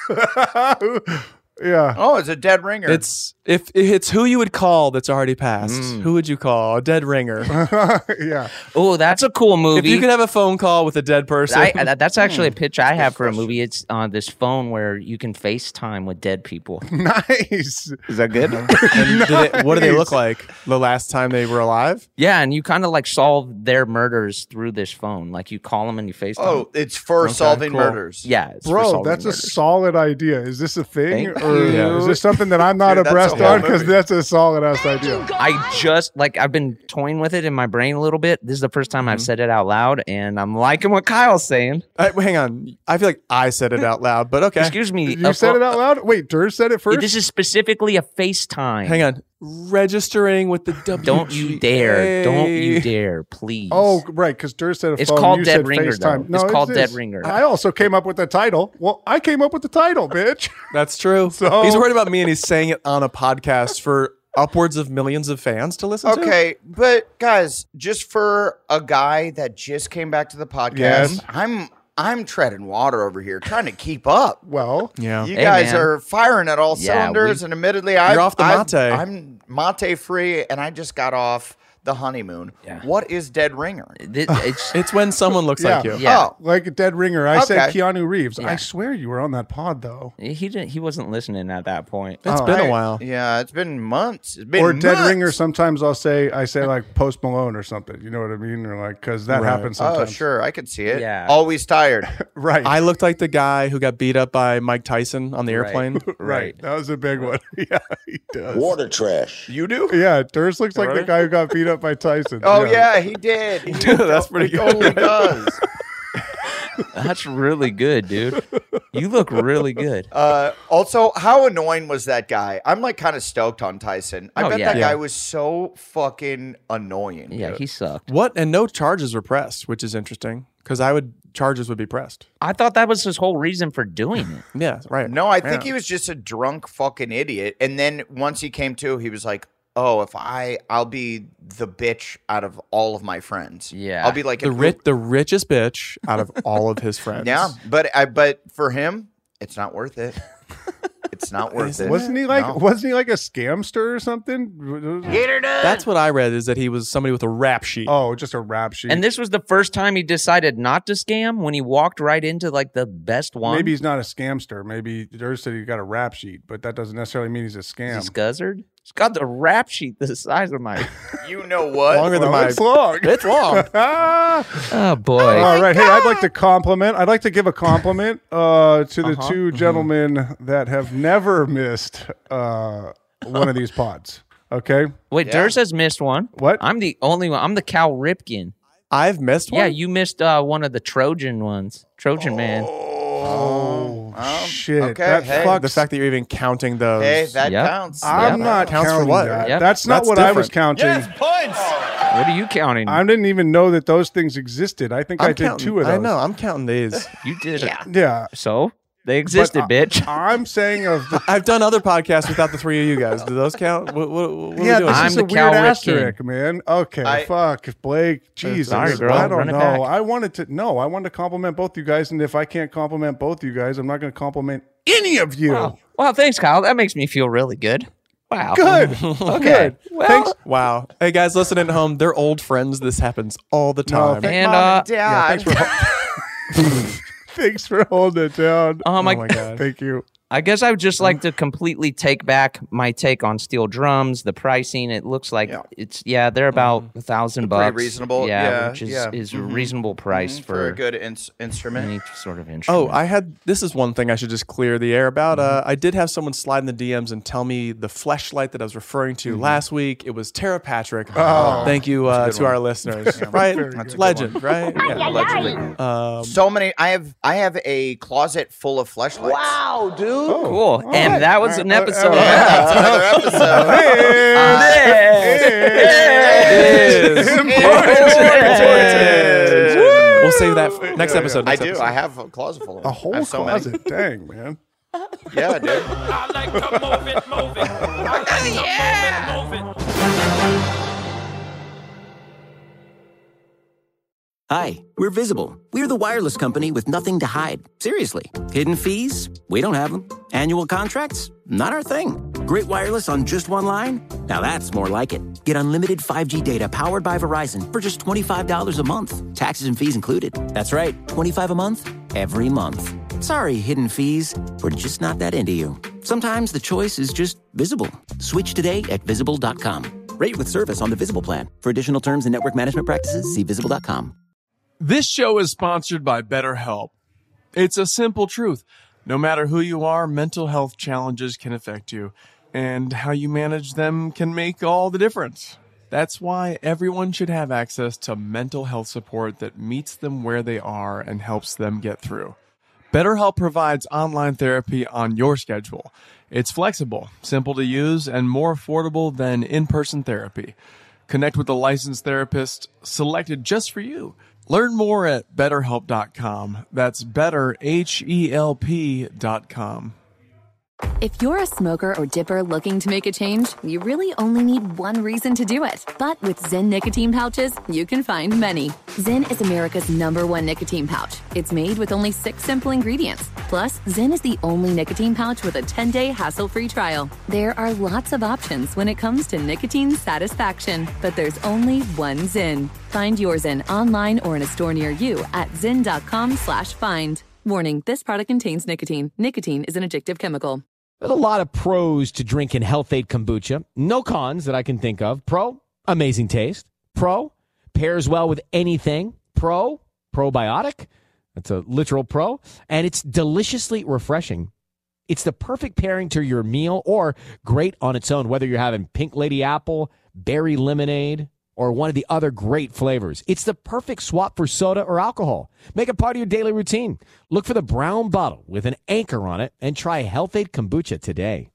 yeah. Oh, it's a dead ringer. It's if it's who you would call that's already passed. Who would you call? A dead ringer. yeah. Oh, that's a cool movie. If you could have a phone call with a dead person. I, that- that's actually a pitch I have for a movie. It's on this phone where you can FaceTime with dead people. Nice. Is that good? And do they- what do they look like the last time they were alive? Yeah, and you kind of like solve their murders through this phone. Like you call them and you FaceTime. oh, it's for Okay, solving cool. murders. yeah, it's for Bro, solving that's a murders. solid idea. Is this a thing? Thank Or you. is this something that I'm not Dude, that's abreast a whole on? Because movie. that's a solid ass idea. I just like I've been toying with it in my brain a little bit. This is the first time I've said it out loud, and I'm liking what Kyle's saying. Uh, wait, hang on. I feel like I said it out loud, but okay. Excuse me. You a said pho- it out loud? Wait, Dur said it first? This is specifically a FaceTime. Hang on. Registering with the W. Don't you dare! Don't you dare! Please. Oh, right, because Dur said a It's phone. called you Dead said Ringer, FaceTime. though. It's No, called it Dead is. Ringer. I also came up with the title. Well, I came up with the title, bitch. That's true. So- he's worried about me and he's saying it on a podcast for upwards of millions of fans to listen to. Okay, but guys, just for a guy that just came back to the podcast, Yes. I'm I'm treading water over here, trying to keep up. Well, Yeah. You Hey, guys man. are firing at all Yeah, cylinders, we- and admittedly, I, You're off the I've- mate. I'm mate free, and I just got off the honeymoon. Yeah. What is dead ringer? It- it's It's when someone looks Yeah. like you. Yeah. Oh, Like a dead ringer. I said Okay. Keanu Reeves. Yeah. I swear you were on that pod though. he didn't. He wasn't listening at that point. It's Oh, been I- a while. Yeah, it's been months. It's been Or dead months. ringer. Sometimes I'll say I say like Post Malone or something. You know what I mean? Or like because that Right. happens Oh, sometimes. sure, I could see it. Yeah. Always tired. Right. I looked like the guy who got beat up by Mike Tyson on the Right. airplane. right. That was a big one. Yeah, he does. Water trash. You do? Yeah, Durst looks like the Really? guy who got beat up by Tyson. Oh yeah, he did. He That's pretty he good. totally does. That's really good, dude. You look really good. Uh, also, how annoying was that guy? I'm like kind of stoked on Tyson. I Oh, bet yeah. that Yeah. guy was so fucking annoying. Yeah, dude. he sucked. What? And no charges were pressed, which is interesting because I would charges would be pressed. I thought that was his whole reason for doing it. Yeah, right. No, I think Yeah. he was just a drunk fucking idiot. And then once he came to, he was like, "Oh, if I, I'll be the bitch out of all of my friends. Yeah. I'll be like the an rich, the richest bitch out of all of his friends. Yeah, but I, but for him, it's not worth it. It's not worth it. Wasn't he like No. wasn't he like a scamster or something? That's what I read. Is that he was somebody with a rap sheet. Oh, just a rap sheet. And this was the first time he decided not to scam when he walked right into like the best one. Maybe he's not a scamster. Maybe Durst said he got a rap sheet, but that doesn't necessarily mean he's a scam. He's guzzard. He's got the rap sheet the size of my. You know what? Longer than Well, my. it's long. It's long. Oh boy. All right. Hey, I'd like to compliment. I'd like to give a compliment uh, to the Uh-huh. two gentlemen that have never missed uh, one of these pods. Okay. Wait, Yeah. Durst has missed one. What? I'm the only one. I'm the Cal Ripken. I've missed one. Yeah, you missed uh, one of the Trojan ones. Trojan man. Oh, Um, shit. okay, That hey. fucks. The fact that you're even counting those. Hey, that Yep. counts. I'm Yeah. not Counts for counting what? that. Yep. That's not That's what I was different. counting. What are you counting? I didn't even know that those things existed. I think i I'm did counting, two of those. I know. I'm counting these. you did it. Yeah. So they existed, But, uh, bitch. I'm saying of the I've done other podcasts without the three of you guys. Do those count? What, what, what are we yeah, doing? this I'm is the a Cal weird Ripken. asterisk, man. Okay, I- fuck, Blake. Jesus, Sorry, girl. I don't Run it know. back. I wanted to no, I wanted to compliment both you guys, and if I can't compliment both you guys, I'm not going to compliment any of you. Wow. Well, thanks, Kyle. That makes me feel really good. Wow. Good, Okay. good. Well, Thanks. Wow. Hey guys, listening at home, they're old friends. This happens all the No, time. thank- and Mom uh, and Dad. Thanks for holding it down. um, oh I, my god. Thank you. I guess I would just like to completely take back my take on steel drums. The pricing, it looks like Yeah. it's yeah, they're about a thousand Pretty bucks. reasonable. yeah, Yeah, which is yeah. is a Mhm. reasonable price Mhm, for, for a good ins- instrument. any sort of instrument. Oh, I had this is one thing I should just clear the air about. Uh, Mm-hmm. I did have someone slide in the D Ms and tell me the fleshlight that I was referring to Mm-hmm. last week. It was Tara Patrick. Oh. Thank you uh, That's a to good our one. listeners. Yeah. Right? Very good. Legend, right? Yeah. Allegedly. Um, So many. I have. I have a closet full of fleshlights. Wow, dude. cool. all and right. that was All an right. episode. Uh, uh, Yeah, that's another episode. we'll save that for next episode. I Next do. episode. I have a closet full of them. A whole I have so many. closet. Dang, man. Yeah, dude. I like to move it, move it. I like to move it, move it. Hi, we're Visible. We're the wireless company with nothing to hide. Seriously. Hidden fees? We don't have them. Annual contracts? Not our thing. Great wireless on just one line? Now that's more like it. Get unlimited five G data powered by Verizon for just twenty-five dollars a month. Taxes and fees included. That's right, twenty-five dollars a month, every month. Sorry, hidden fees. We're just not that into you. Sometimes the choice is just Visible. Switch today at visible dot com. Rate with service on the Visible plan. For additional terms and network management practices, see visible dot com. This show is sponsored by BetterHelp. It's a simple truth. No matter who you are, mental health challenges can affect you, and how you manage them can make all the difference. That's why everyone should have access to mental health support that meets them where they are and helps them get through. BetterHelp provides online therapy on your schedule. It's flexible, simple to use, and more affordable than in-person therapy. Connect with a licensed therapist selected just for you. Learn more at better help dot com. That's better, H E L P dot com. If you're a smoker or dipper looking to make a change, you really only need one reason to do it. But with Zyn nicotine pouches, you can find many. Zyn is America's number one nicotine pouch. It's made with only six simple ingredients. Plus, Zyn is the only nicotine pouch with a ten-day hassle-free trial. There are lots of options when it comes to nicotine satisfaction, but there's only one Zyn. Find your Zyn online or in a store near you at zyn.com slash find. Warning, this product contains nicotine. Nicotine is an addictive chemical. There's a lot of pros to drinking Health-Ade kombucha. No cons that I can think of. Pro, amazing taste. Pro, pairs well with anything. Pro, probiotic. That's a literal pro. And it's deliciously refreshing. It's the perfect pairing to your meal or great on its own, whether you're having pink lady apple, berry lemonade, or one of the other great flavors. It's the perfect swap for soda or alcohol. Make it part of your daily routine. Look for the brown bottle with an anchor on it and try Health-Ade kombucha today.